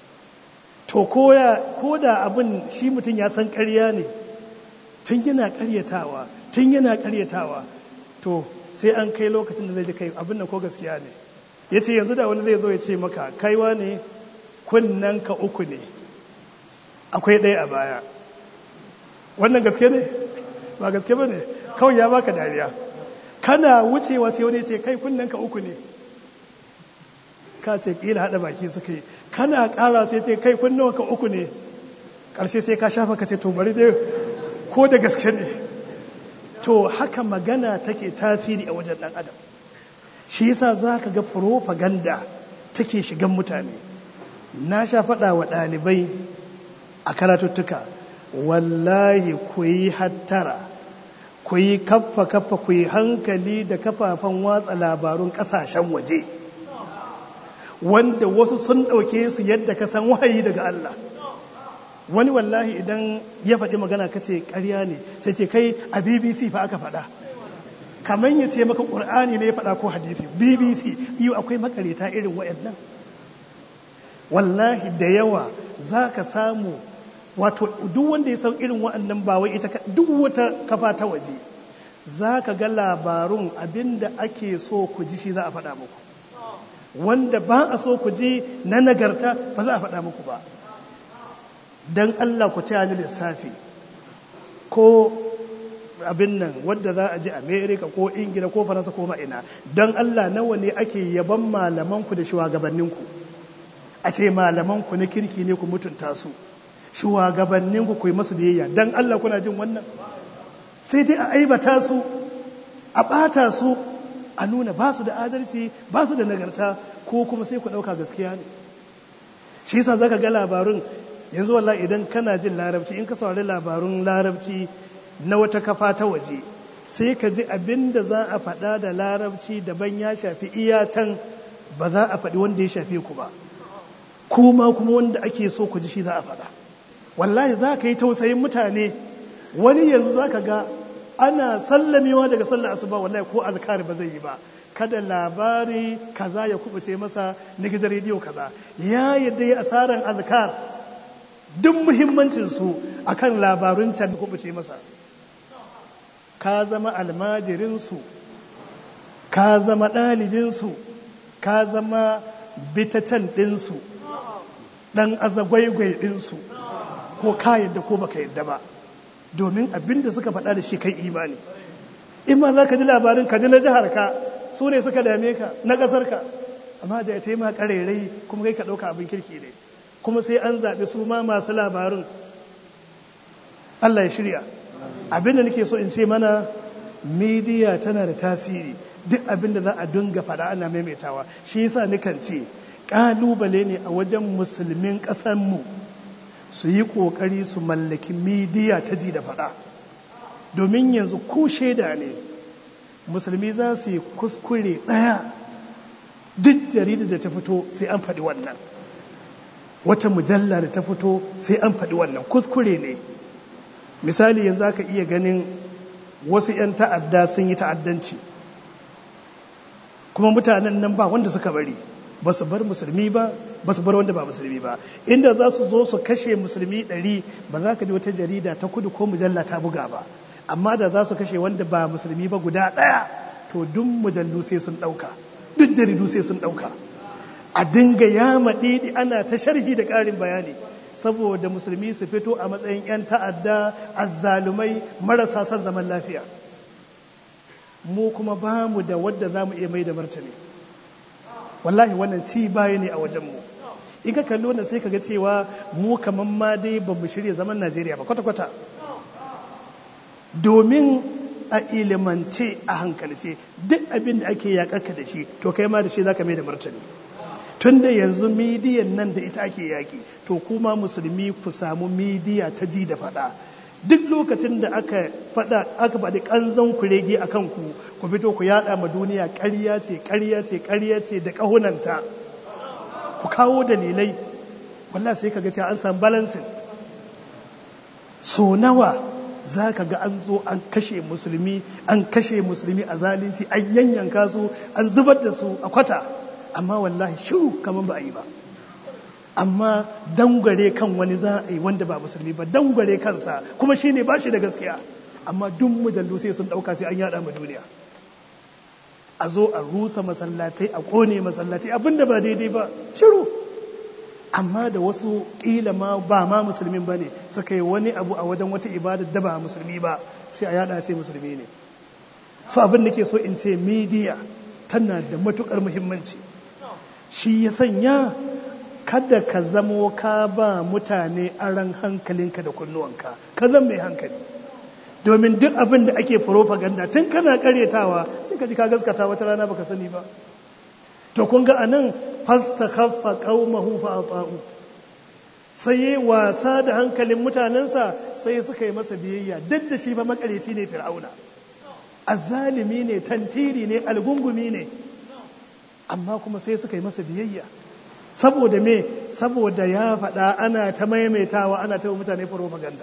S2: to ko da abin shi mutum ya san ƙarya ne tun yana ƙaryatawa tun yana ƙaryatawa to sai an kai lokacin da zai ji kai abin nan ko gaskiya ne. Ya ce yanzu da wani zai zo ya ce maka kaiwa ne kunnen ka uku ne akwai ɗaya a baya, wannan gaske ne ba gaske ba ne, kawai ya baka dariya. Kana wucewa sai wani ce kai kunnen ka uku ne, ka ce kila haɗa baki suka yi. Kana ƙara sai ce kai kunnen ka uku ne, ƙarshe sai ka shafa ka ce to bari dai ko da gaske ne. To haka magana take tasiri a wajen ɗan adam. Shi yasa za ka ga propaganda take shigan mutane. Na sha faɗa wa ɗalibai a karatuttuka, wallahi ku yi hattara, ku yi kaffa kaffa, ku yi hankali da kafafen watsa labarun ƙasashen waje, wanda wasu sun ɗauke su yadda ka san wahayi daga Allah. Wani wallahi idan ya faɗi magana ka ce ƙarya ne sai ce kai a B B C fa aka faɗa, kamar ya ce maka ƙur'ani ne ya faɗa ko hadisi. B B C iyo akwai makareta irin waɗannan. Wallahi da yawa za ka samu, wato duk wanda ya san irin waɗannan ba wai ita duk wata kafa ta waje, za ka ga labarun abinda ake so ku ji shi za a faɗa muku, wanda ba a so ku ji na nagarta ba za a faɗa muku ba. Don Allah ku taya ni lissafi ko abin nan wadda za a ji Amerika ko Ingila ko Faransa ko ma'ina, don Allah nawa ne ake yaban malamanku da shugabanninku, a ce malamanku na kirki ne ku mutunta su, shugabanninku ku yi masu biyayya. Don Allah kuna jin wannan? Sai dai a aibata su, a ɓata su, a nuna ba su da adalci ba su da nagarta, ko kuma sai ku ɗauka gaskiya ne. Shi yasa zaka ga labarun yanzu, wallahi idan kana jin larabci, in ka saurari labarun larabci na wata kafa ta waje, sai ka ji abin da za a faɗa da larabci daban ya shafi iya can, ba za a faɗi wanda ya shafe ku ba, kuma kuma wanda ake so ku ji shi za a faɗa. Wallahi za ka yi tausayin mutane. Wani yanzu za ka ga ana sallamewa daga sallar asuba, wallahi ko azkar ba zai yi ba, kada labari kaza ya kubuce masa na gidan rediyo kaza, ya yadda ya asaran azkar duk muhimmancinsu a kan labarun can kubuce masa. Ka zama almajirinsu, ka zama ɗalibinsu, ka zama bitatan ɗinsu, ɗan azagwaigwai ɗinsu, ko ka yadda ko baka yadda ba, domin abin da suka faɗa da shi kai imani. In ma za ka ji labarin ka ji na jihar ka, su ne suka dame ka, na ƙasar ka, amma da ya taimaka ƙarerai kuma kai ka ɗauka abin kirki ne, kuma sai an zaɓi su ma masu labarin. Allah ya shirya. Abin da nake so in ce mana, midiya tana da tasiri, duk abin da za a dunga faɗa ana maimaitawa. Shi yasa nikan ce ƙalubale ne a wajen musulmin ƙasanmu su yi ƙoƙari su mallaki midiya ta ji da faɗa, domin yanzu ko shaida ne musulmi za su yi kuskure ɗaya, duk jaridar da ta fito sai an faɗi wannan, wata mujalla da ta fito sai an faɗi wannan, kuskure ne. Misali yanzu aka iya ganin wasu 'yan ta'adda sun yi ta'addanci, kuma mutanen nan ba wanda suka bari, ba su bar musulmi ba, ba su bar wanda ba musulmi ba. Inda za su zo su kashe musulmi ɗari, ba za ka ji wata jarida ta Kudu ko mujalla ta buga ba, amma da za su kashe wanda ba musulmi ba guda ɗaya, to duk mujallu sai sun ɗauka, duk jaridu sai sun ɗauka, a dinga yama ɗiɗi ana ta sharhi da ƙarin bayani, saboda musulmi su fito a matsayin 'yan ta'adda, azzalumai, marasa son zaman lafiya. Mu kuma ba mu da wadda za mu iya mai da martani. Wallahi wannan ci baya ne a wajenmu. In ka kallo na sai ka ga cewa mu kamar ma dai ba mu shirya zaman Najeriya ba kwata-kwata. Domin a ilimance, a hankalce, duk abin da ake yaƙarka da shi, to kai ma da shi za ka mai da martani. Tun da yanzu midiyan nan da ita ake yaƙi, to kuma musulmi ku samu midiya ta ji da faɗa, duk lokacin da aka faɗa aka faɗi ƙanzon kurege a kanku ku fito ku yaɗa ma duniya ƙarya ce ƙarya ce ƙarya ce da ƙahunanta ku kawo dalilai wallah sai ka ga cewa an samu balancing. so nawa za ka ga an zo an kashe musulmi an kashe musulmi a zalunci an yanyanka su an zubar da su a kwata amma wallahi shiru kamar ba a yi ba. amma dangware kan wani za a yi wanda ba musulmi ba dangware kansa kuma shi ne ba shi da gaskiya amma duk mujallu sai sun ɗauka sai an yada ma duniya a zo a rusa masallatai a ƙone masallatai abinda ba daidai ba shiru. amma da wasu ƙila ma ba ma musulmin ba ne suka yi wani abu a wajen wata ibada da ba musulmi ba sai a yada ce musulmi ne. so abin da ke so in ce midiya tana da matuƙar muhimmanci. shi ya sanya kada ka zamo ka ba mutane aran hankalinka da kunnuwanka ka zama mai hankali domin duk abin da ake propaganda tun kana karyatawa sai ka ji ka gaskata wata rana baka sani ba. to kun ga anan fastakhaffa qaumahu fa ata'u sai wasa da hankalin mutanensa sai suka yi masa biyayya duk da shi ba makareci ne fir'auna azzalimi ne tantiri ne algungumi ne amma kuma sai suka yi masa biyayya saboda me saboda ya faɗa ana ta maimaitawa ana ta mutane propaganda.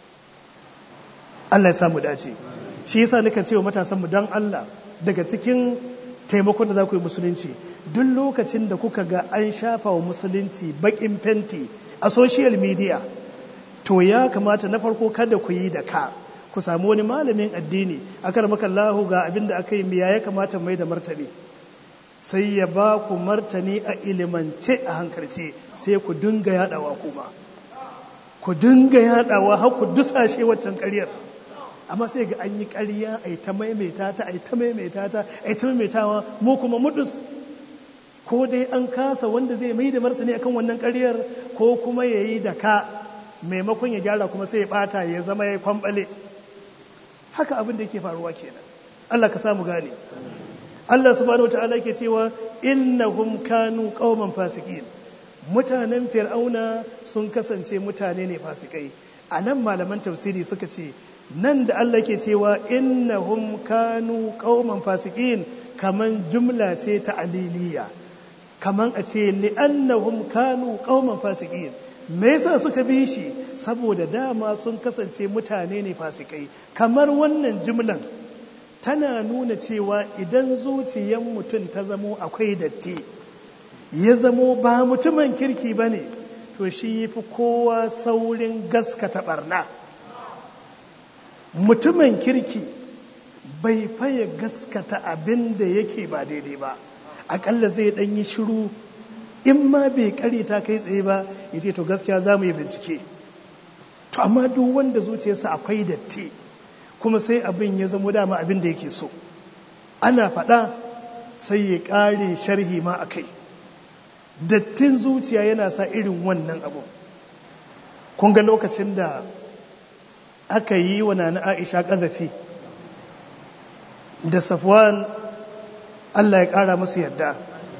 S2: Allah ya samu dace. shi yasa nika cewa matasan mu dan Allah daga cikin taimakon da za ku yi musulunci duk lokacin da kuka ga an shafa wa musulunci bakin fenti a social media to ya kamata na farko kada ku yi da ka ku samu wani malamin addini akar maka Allahu ga abin da aka yi miya ya kamata mai da martani sai ya ba ku martani a ilimance a hankalce sai ku dinga yadawa kuma ku dinga yadawa har ku dusashe waccan ƙaryar amma sai ga an yi ƙarya a yi ta maimaita ta a yi ta maimaita ta a yi ta maimaitawa mu kuma mudus ko dai an kasa wanda zai mai da martani akan wannan ƙaryar ko kuma ya yi da ka maimakon ya gyara kuma sai ya ɓata ya zama ya kwambale haka abin da yake faruwa kenan. Allah ka samu gane. Allah subhanahu wataala yake cewa innahum kanu qauman fasiqin mutanen fir'auna sun kasance mutane ne fasikai. anan malaman tafsiri suka ce nan da Allah ke cewa innahum kanu qauman fasiqin kaman jumla ce ta aliliya kaman a ce li'annahum kanu qauman fasiqin me yasa suka bi shi saboda dama sun kasance mutane ne fasikai. kamar wannan jumlan tana nuna cewa idan zuciyar mutum ta zamo akwai datti ya zamo ba mutumin kirki bane to shi yafi kowa saurin gaskata barna. mutumin kirki bai faye gaskata abin da yake ba daidai ba akalla zai dan yi shiru in ma bai karita kai tsaye ba yace to gaskiya za mu yi bincike. to amma duk wanda zuciyarsa akwai datti kuma sai abin ya zama dama abin da yake so ana faɗa sai ya ƙare sharhi ma a kai. dattin zuciya yana sa irin wannan abu. kun ga lokacin da aka yi wa nana Aisha ƙazafi da Safwan Allah ya ƙara musu yadda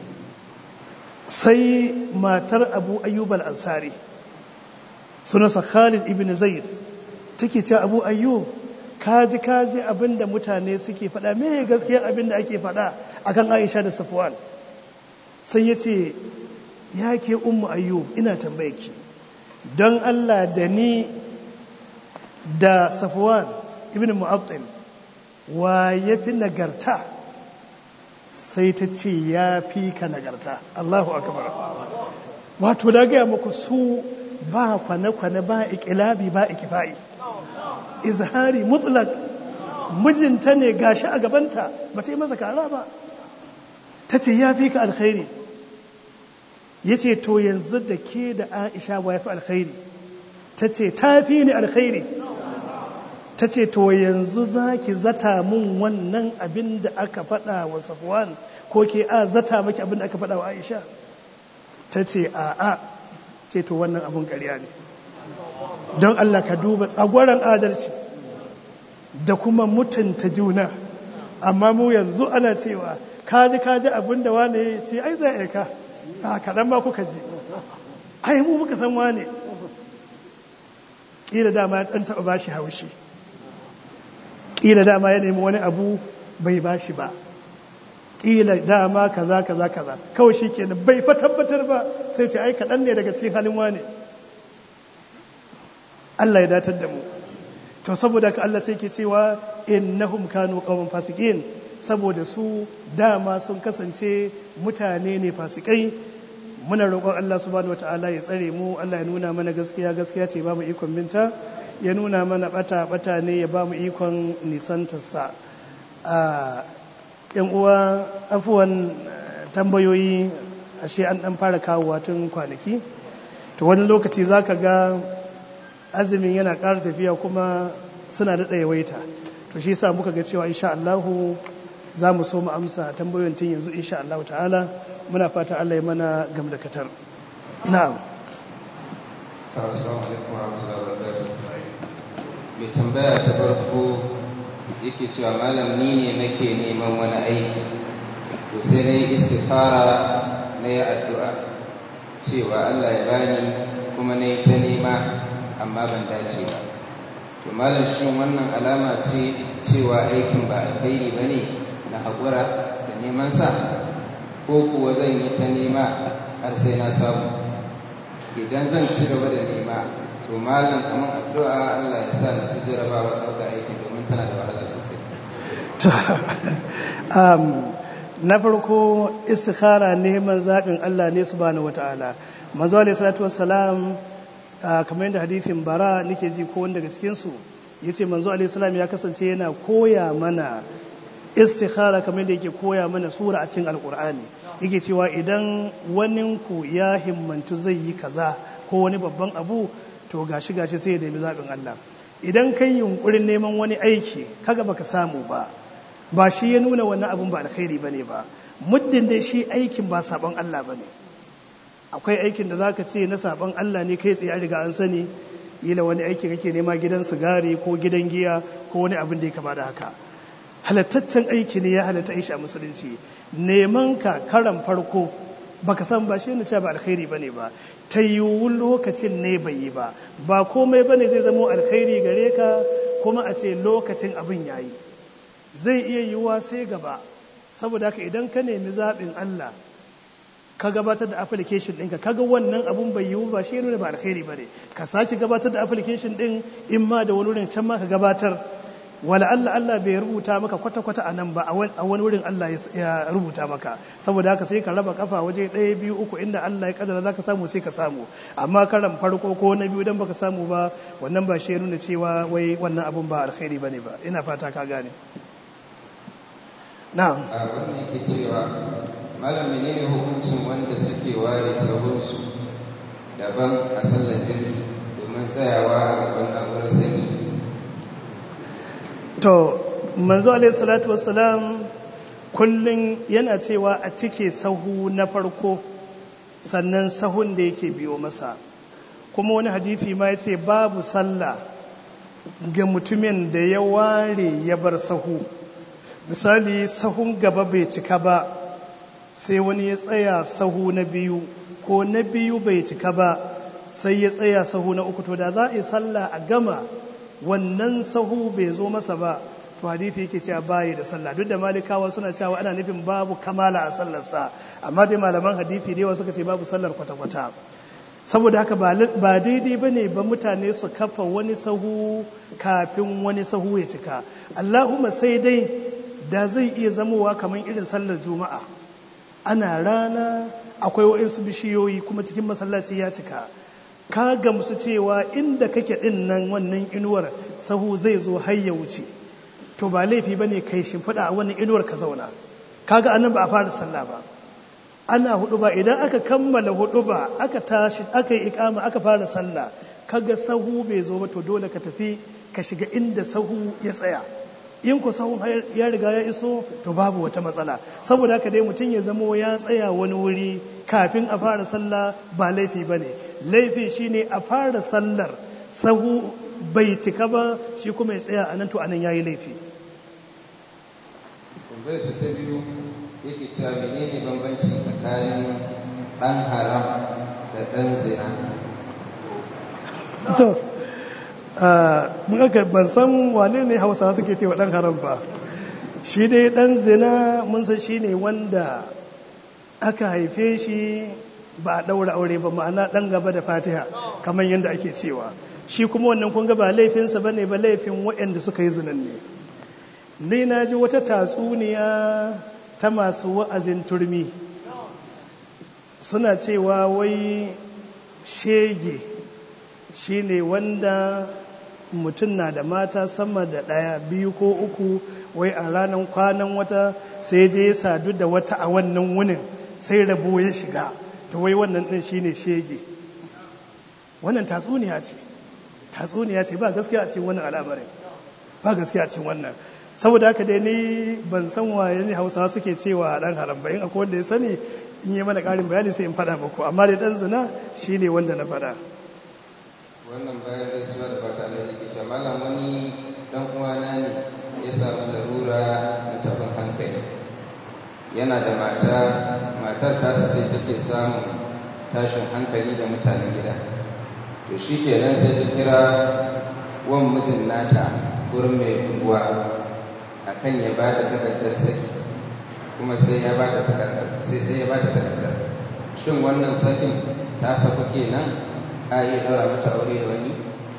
S2: sai matar Abu Ayyub al-Ansari sunansa Khalid ibn Zaid take cewa Abu Ayyub kaji kaji abinda mutane suke faɗa me gaskiyar abinda ake faɗa akan Aisha da Safwan sai yace ya ke ummu Ayyub ina tambaye ki don Allah da ni da Safwan ibn Mu'attal wa yafi nagarta sai ta ce ya fi ka nagarta. Allahu akbar. wato da ga muku su ba kwane-kwane ba ikilabi ba ikifa'i izhari mutlaq mijinta ne gashi a gabanta ba ta yi masa kara ba ta ce ya fi ka alkhairi ya ce to yanzu da ke da Aisha wa ya fi alkhairi ta ce ta fi ni alkhairi ta ce to yanzu za ki zata mun wannan abin da aka faɗa wa Safwan ko ke a zata maki abin da aka faɗa wa Aisha ta ce a a ce to wannan abin ƙarya ne. don Allah ka duba tsagwaron adalci da kuma mutunta juna amma mu yanzu ana cewa kaji kaji abin da wane ya ce ai za a ka a kaɗan ba kuka ji ai mu muka san wane ƙila dama ya ɗan taɓa bashi haushi, ƙila dama ya nemi wani abu bai bashi ba, ƙila dama kaza kaza kaza kawai shi kenan bai fa tabbatar ba sai ce ai kaɗan ne daga cikin halin wane. Allah ya datar da mu. To saboda ka Allah sai ke cewa innahum kanu qawman fasiqin, saboda su dama sun kasance mutane ne fasikai. Muna roƙon Allah subhanahu wataala ya tsare mu, Allah ya nuna mana gaskiya gaskiya ce babu ikon binta, ya nuna mana bata bata ne ya bamu ikon nisantarsa. a yan uwa afuwan tambayoyi ashe an dan fara kawowa tun kwanaki, to wani lokaci zaka ga azumin yana ƙara tafiya kuma suna daɗa yawaita, to shi yasa muka ga cewa insha Allahu za mu so mu amsa tambayoyin tun yanzu insha Allah ta'ala. Muna fata Allah ya mana gamdakatar. Na'am.
S3: Assalamu alaikum wa rahmatullahi wa barakatuh. Mai tambaya ta farko yake cewa malam ni ne nake neman wani aiki, to sai na yi istikhara na yi addu'a cewa Allah ya bani, kuma na yi ta nema amma ban dace ba. To malam shin wannan alama ce cewa aikin ba alkhairi bane na haƙura da neman sa, ko kuwa zan yi ta nema har sai na samu? Idan zan ci gaba da nema, to malam kamar addu'a Allah ya sa na ci jarabawa ɗauka aikin, domin tana da wahala sosai.
S2: Na farko istikhara neman zaɓin Allah ne subhanahu wata'ala. Manzo alaihi salatu wassalam, kamar yadda hadithin bara nake ji ko wanda daga cikinsu ya ce manzo alaihi salam ya kasance yana koya mana istikhara kamar da yake koya mana sura a cikin alkur'ani. Yake cewa idan waninku ya himmantu zai yi kaza ko wani babban abu, to gashi gashi sai ya nemi zaɓin Allah. Idan kai yunkurin neman wani aiki kaga baka samu ba, ba shi ya nuna wannan abun ba alkhairi bane ba, muddin dai shi aikin ba sabon Allah bane. Akwai aikin da zaka ce na sabon Allah ne kai tsaye an riga an sani, yila wani aiki kake nema gidan sigari ko gidan giya ko wani abin da ya kama da haka. Halattaccen aiki ne ya halatta aishi a musulunci. Neman ka karan farko baka san ba shi ne cewa ba alkhairi bane ba, ta yiwu lokacin ne bai yi ba, ba komai bane zai zama alkhairi gare ka kuma a ce lokacin abin yayi, zai iya yiwuwa sai gaba. Saboda haka idan ka nemi zaɓin Allah ka gabatar da application ɗinka kaga wannan abun bai yiwu ba, shi ne ba alkhairi bane, ka sake gabatar da application ɗin, in ma da wani wurin can ma ka gabatar. Wala Allah Allah bai rubuta maka kwata-kwata a nan ba, a wani wurin Allah ya rubuta maka. Saboda haka sai ka raba kafa waje ɗaya biyu uku, inda Allah ya kadara za ka samu sai ka samu. Amma karan farko ko na biyu idan baka samu ba, wannan ba shi ya nuna cewa wai wannan abun ba alkhairi bane ba. Ina fata ka gane. Na'am.
S3: A wannan yake cewa malam menene hukuncin wanda suke ware sahunsu daban a sallar jami'i domin tsayawa a gaban na'urar sanyi?
S2: To manzo alaihi salatu wassalam kullun yana cewa a cike sahu na farko sannan sahun da yake biyo masa. Kuma wani hadisi ma yace babu sallah ga mutumin da ya ware ya bar sahu. Misali sahun gaba bai cika ba sai wani ya tsaya sahu na biyu, ko na biyu bai cika ba sai ya tsaya sahu na uku, to da za a yi sallah a gama wannan sahu bai zo masa ba, to hadisi yake cewa bayi da sallah. Duk da malikawa suna cewa ana nufin babu kamala a sallarsa, amma dai malaman hadisi da yawa suka ce babu sallar kwata-kwata. Saboda haka ba daidai bane ba mutane su kafa wani sahu kafin wani sahu ya cika. Allahumma sai dai da zai iya zamowa kamar irin sallar juma'a, ana rana akwai wa'insu bishiyoyi kuma cikin masallaci ya cika, ka gamsu cewa inda kake din nan wannan inuwar sahu zai zo har ya wuce, to ba laifi bane kai shimfiɗa a wannan inuwar ka zauna. Kaga anan ba a fara sallah ba, ana hudu ba, idan aka kammala hudu ba aka tashi aka yi ikama aka fara sallah, kaga sahu bai zo ba, to dole ka tafi ka shiga inda sahu ya tsaya. In ku sahun ya riga ya iso, to babu wata matsala. Saboda haka dai mutum ya zamo ya tsaya wani wuri kafin a fara sallah ba laifi bane. Laifi shine a fara sallar sahu bai cika ba, shi kuma ya tsaya anan, to anan yayi laifi.
S3: Tambayar su ta biyu yake cewa menene bambanci tsakanin ɗan haram da ɗan zina?
S2: To muka ban san wane ne hausa suke ce wa ɗan haram ba. Shi dai ɗan zina mun san shi ne wanda aka haife shi ba a ɗaura aure ba, ma'ana ɗan gaba da fatiha kamar yadda ake cewa. Shi kuma wannan kun ga ba laifinsa ba ne ba, laifin waɗanda suka yi zinan ne. Ni na ji wata tatsuniya ta masu wa'azin turmi suna cewa wai shege shi ne wanda mutum na da mata sama da ɗaya biyu ko uku, wai a ranar kwanan wata sai je ya sadu da wata a wannan wunin sai rabo ya shiga, to wai wannan ɗin shi ne shege. Wannan tatsuniya ce tatsuniya ce ba gaskiya a cikin wannan al'amarin, ba gaskiya a cikin wannan. Saboda haka dai ni ban san waye ne hausawa suke cewa ɗan haram ba, in akwai wanda ya sani in yi mana ƙarin bayani sai in faɗa muku, amma dai ɗan zina shi ne wanda na faɗa.
S3: Wannan bayan zai suna da fata da yake cewa malam wani dan uwana ne ya samu larura na tabin hankali, yana da mata, matar tasa sai take samun tashin hankali da mutanen gida, to shi kenan sai ta kira wan mijin nata gurin mai unguwa akan ya ba da takardar saki, kuma sai ya ba da takardar sai sai ya ba da takardar. Shin wannan sakin ta saku kenan a yi ɗaura mata aure da wani?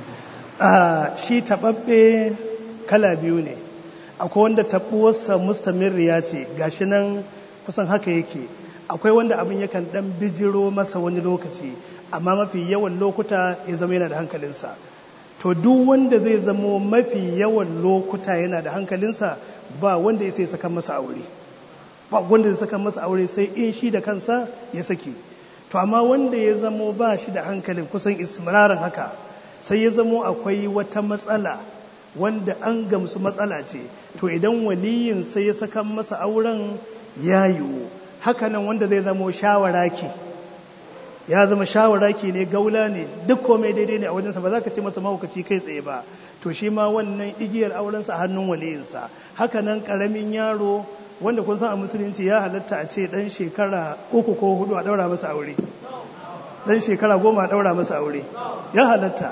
S2: A shi taɓaɓɓe kala biyu ne, akwai wanda taɓuwarsa mustamirriya ce gashi nan kusan haka yake, akwai wanda abin yakan ɗan bijiro masa wani lokaci amma mafi yawan lokuta ya zama yana da hankalinsa. To duk wanda zai zamo mafi yawan lokuta yana da hankalinsa ba wanda ya sai saka masa aure, ba wanda zai saka masa aure sai in shi da kansa ya saki. To amma wanda ya zamo ba shi da hankalin kusan ismirarin haka, sai ya zamo akwai wata matsala wanda an gamsu matsala ce, to idan waliyin sai ya saka masa auren ya yiwu. Hakanan wanda zai zamo shawaraki, ya zama shawaraki ne, gaula ne, duk komai daidai ne a wajensa, ba za ka ce masa mahaukaci kai tsaye ba, to shi ma wannan igiyar aurensa a hannun waliyinsa. Hakanan karamin yaro wanda kun san a musulunci ya halatta a ce dan shekara uku ko hudu a daura masa aure, dan shekara goma a daura masa aure, ya halatta.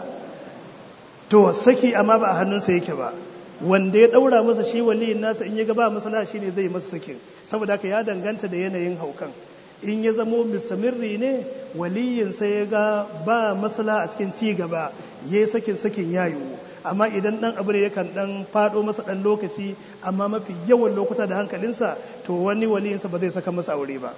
S2: To saki amma ba a hannunsa yake ba, wanda ya daura masa shi waliyin nasa in ya ga ba masala shi ne zai masa sakin, saboda haka ya danganta da yanayin haukan. In ya zamo mustamirri ne, waliyin sai ya ga ba masala a cikin ci gaba, ya yi sakin sakin ya yiwu. Amma idan ɗan abu ne yakan ɗan faɗo masa ɗan lokaci, amma mafi yawan lokuta da hankalinsa, to wani waliyinsa ba zai saka masa aure ba.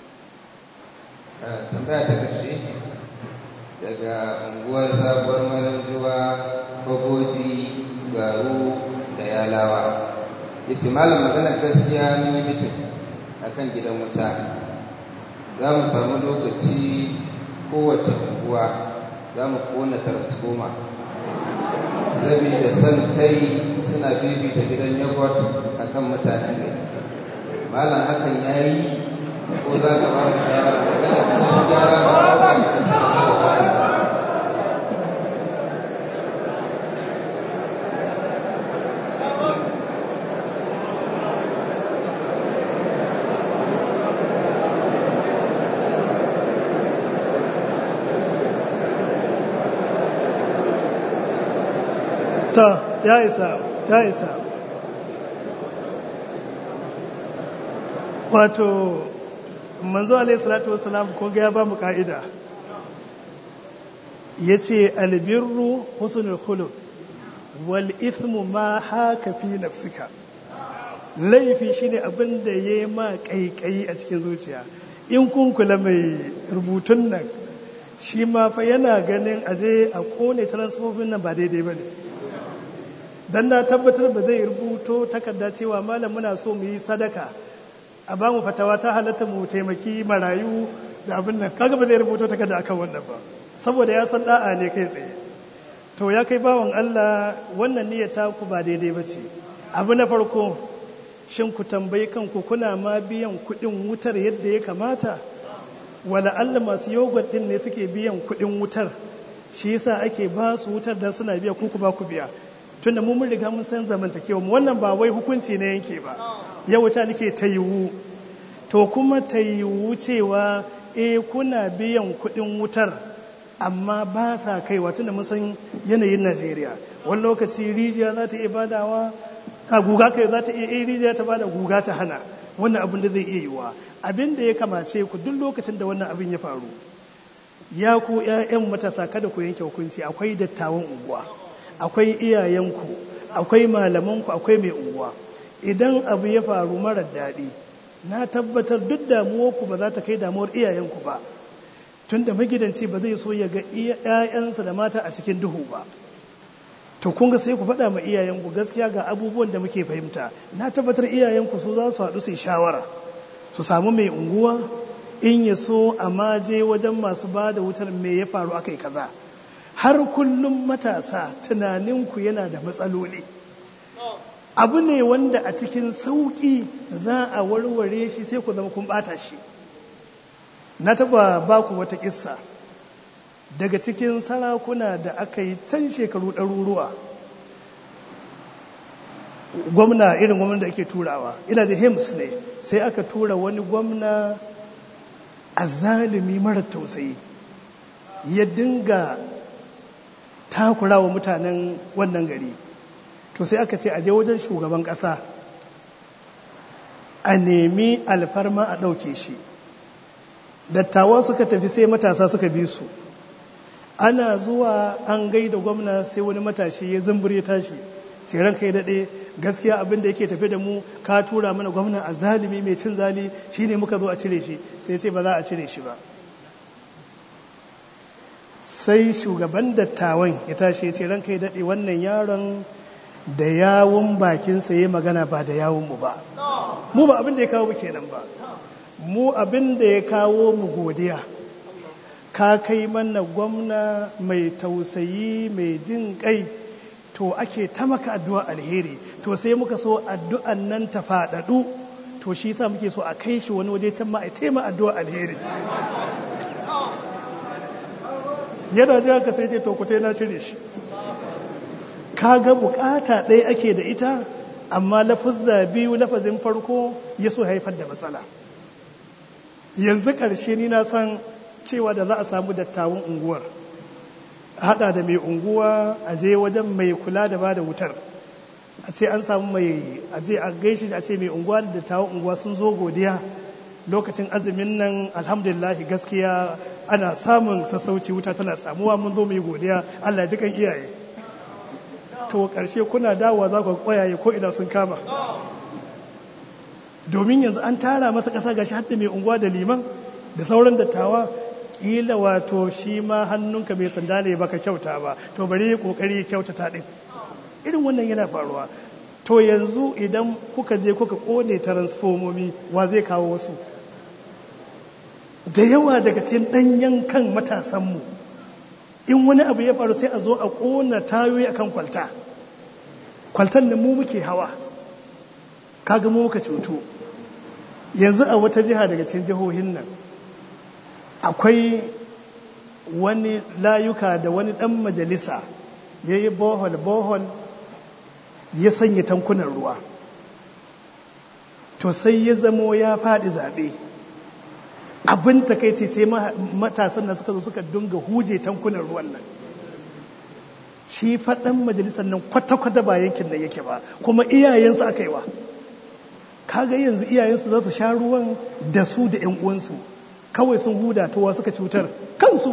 S3: Tambaya ta ƙarshe daga unguwar sabuwar maranjuwa, Kogoji, Garu da Yalawa. Ya ce malam maganar gaskiya mun yi mitin a kan gidan wuta. Za mu samu lokaci kowace unguwa za mu kona transformer, saboda san kai suna bibita gidan yogurt a kan mutanen gari. Malam hakan ya yi ko za ka ba mu shawara da su gyara ba ba da su
S2: ta ya isa ya isa wato manzo alaihi salatu wasalam ko ga ya ba mu ka'ida yace albirru husnul khuluq wal ithmu ma haka fi nafsika. Laifi shine abin da yayi ma kaikayi a cikin zuciya. In kun kula mai rubutun nan shi ma fa yana ganin aje a kone transformin nan ba daidai bane, dan na tabbatar ba zai rubuto takarda cewa malam muna so mu yi sadaka a ba mu fatawa ta halatta mu taimaki marayu da abin nan, kaga ba zai rubuto takarda akan wannan ba, saboda ya san da'a ne kai tsaye. To ya kai bawan Allah, wannan niyyar ta ku ba daidai ba ce. Abu na farko, shin ku tambayi kanku kuna ma biyan kuɗin wutar yadda ya kamata? Wala Allah masu yogurt din ne suke biyan kuɗin wutar, shi yasa ake ba su wutar da suna biya ku ku ba ku biya. Tunda mu mun riga mun san zamantakewa mu, wannan ba wai hukunci ne yanke ba, yau ta nake ta yiwu. To kuma ta yiwu cewa eh kuna biyan kuɗin wutar amma ba sa kaiwa tunda mun san yanayin Najeriya wani lokaci rijiya za ta iya badawa a guga kai za ta iya rijiya ta bada guga ta hana wannan abin da zai iya yiwa abin da ya kamace ku duk lokacin da wannan abin ya faru ya ku ƴaƴan matasa kada ku yanke hukunci akwai dattawan unguwa akwai iyayenku akwai malamanku akwai mai unguwa idan abu ya faru marar daɗi na tabbatar duk damuwarku ba za ta kai damuwar iyayenku ba tunda magidanci ba zai so ya ga ƴaƴansa da mata a cikin duhu ba to kun ga sai ku faɗa ma iyayenku gaskiya ga abubuwan da muke fahimta na tabbatar iyayenku su za su haɗu su yi shawara su samu mai unguwa in ya so a maje wajen masu ba da wutar me ya faru aka yi kaza har kullum matasa tunaninku yana da matsaloli abu ne wanda a cikin sauƙi za a warware shi sai ku zama kun ɓata shi na taba ba ku wata kissa daga cikin sarakuna da aka yi can shekaru ɗaruruwa gwamna irin gwamna da ake turawa ina da hims ne sai aka tura wani gwamna a zalimi mara tausayi ya dinga takura wa mutanen wannan gari to sai aka ce aje wajen shugaban ƙasa a nemi alfarma a ɗauke shi dattawa suka tafi sai matasa suka bi su ana zuwa an gaida gwamna sai wani matashi ya zumbur ya tashi ce ranka ya daɗe gaskiya abin da yake tafi da mu ka tura mana gwamna a zalimi mai cin zali shine muka zo a cire shi sai ce ba za a cire shi ba sai shugaban dattawan ya tashi ya ce ranka ya daɗe wannan yaron da yawun bakinsa ya magana ba da yawun mu ba mu ba abin da ya kawo mu kenan ba mu abin da ya kawo mu godiya ka kai mana gwamna mai tausayi mai jin kai to ake ta maka addu'a alheri to sai muka so addu'an nan ta faɗaɗu to shi sa muke so a kai shi wani waje can ma a taima addu'a alheri yana ji haka sai ce to ku na cire shi kaga bukata ɗaya ake da ita amma lafazza biyu lafazin farko ya so haifar da matsala yanzu ƙarshe ni na san cewa da za a samu dattawan unguwar hada da mai unguwa a je wajen mai kula da ba da wutar a ce an samu mai a je a gaishe a ce mai unguwa da dattawan unguwa sun zo godiya lokacin azumin nan alhamdulillah gaskiya ana samun sassauci wuta tana samuwa mun zo mai godiya Allah ya ji kan iyaye to ƙarshe kuna dawowa za ku kwayaye ko ina sun kama domin yanzu an tara masa ƙasa gashi hadda mai unguwa da liman da sauran dattawa kila wato shi ma hannunka mai sanda ne baka kyauta ba to bari ya kokari kyautata din irin wannan yana faruwa to yanzu idan kuka je kuka kone transformomi wa zai kawo wasu da yawa daga cikin danyen kan matasanmu in wani abu ya faru sai a zo a kona tayoyi akan kwalta kwaltan nan mu muke hawa kaga mu muka cuto yanzu a wata jiha daga cikin jihohin nan akwai wani layuka da wani dan majalisa ya yi bohol bohol ya sanya tankunan ruwa to sai ya zamo ya faɗi zaɓe abin takaici sai matasan da suka zo suka dunga huje tankunan ruwan nan shi faɗan majalisar nan kwata-kwata ba yankin nan yake ba kuma iyayensu aka yi wa kaga yanzu iyayensu za su sha ruwan da su da 'yan uwansu kawai sun huda towa suka cutar kansu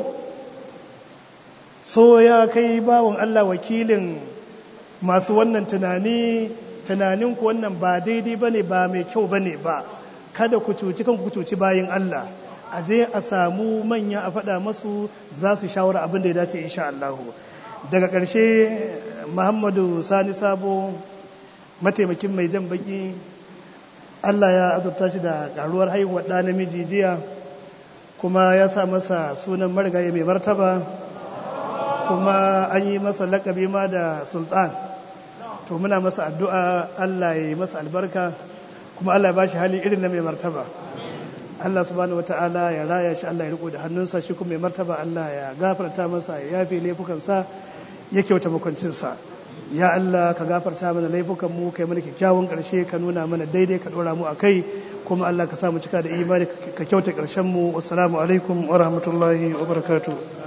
S2: so ya kai bawon Allah wakilin masu wannan tunani tunanin ku wannan ba daidai bane ba mai kyau bane ba kada ku cuci kanku ku cuci bayin Allah a je a samu manya a faɗa masu za su shawara abin da ya dace insha Allah daga ƙarshe Muhammadu Sani Sabo mataimakin mai jan baki Allah ya azurta shi da karuwar haihuwar ɗa namiji jiya kuma ya sa masa sunan marigayi mai martaba kuma an yi masa lakabi ma da sultan to muna masa addu'a Allah ya yi masa albarka kuma Allah ya bashi hali irin na mai martaba Allah subhanahu wata'ala ya raya shi Allah ya riko da hannunsa shi kuma mai martaba Allah ya gafarta masa ya yafe laifukansa ya kyauta makwancinsa ya Allah ka gafarta mana laifukan mu kai mana kyakkyawan karshe ka nuna mana daidai ka dora mu akai kuma Allah ka sa mu cika da imani ka kyauta karshen mu assalamu alaikum wa rahmatullahi wa barakatuh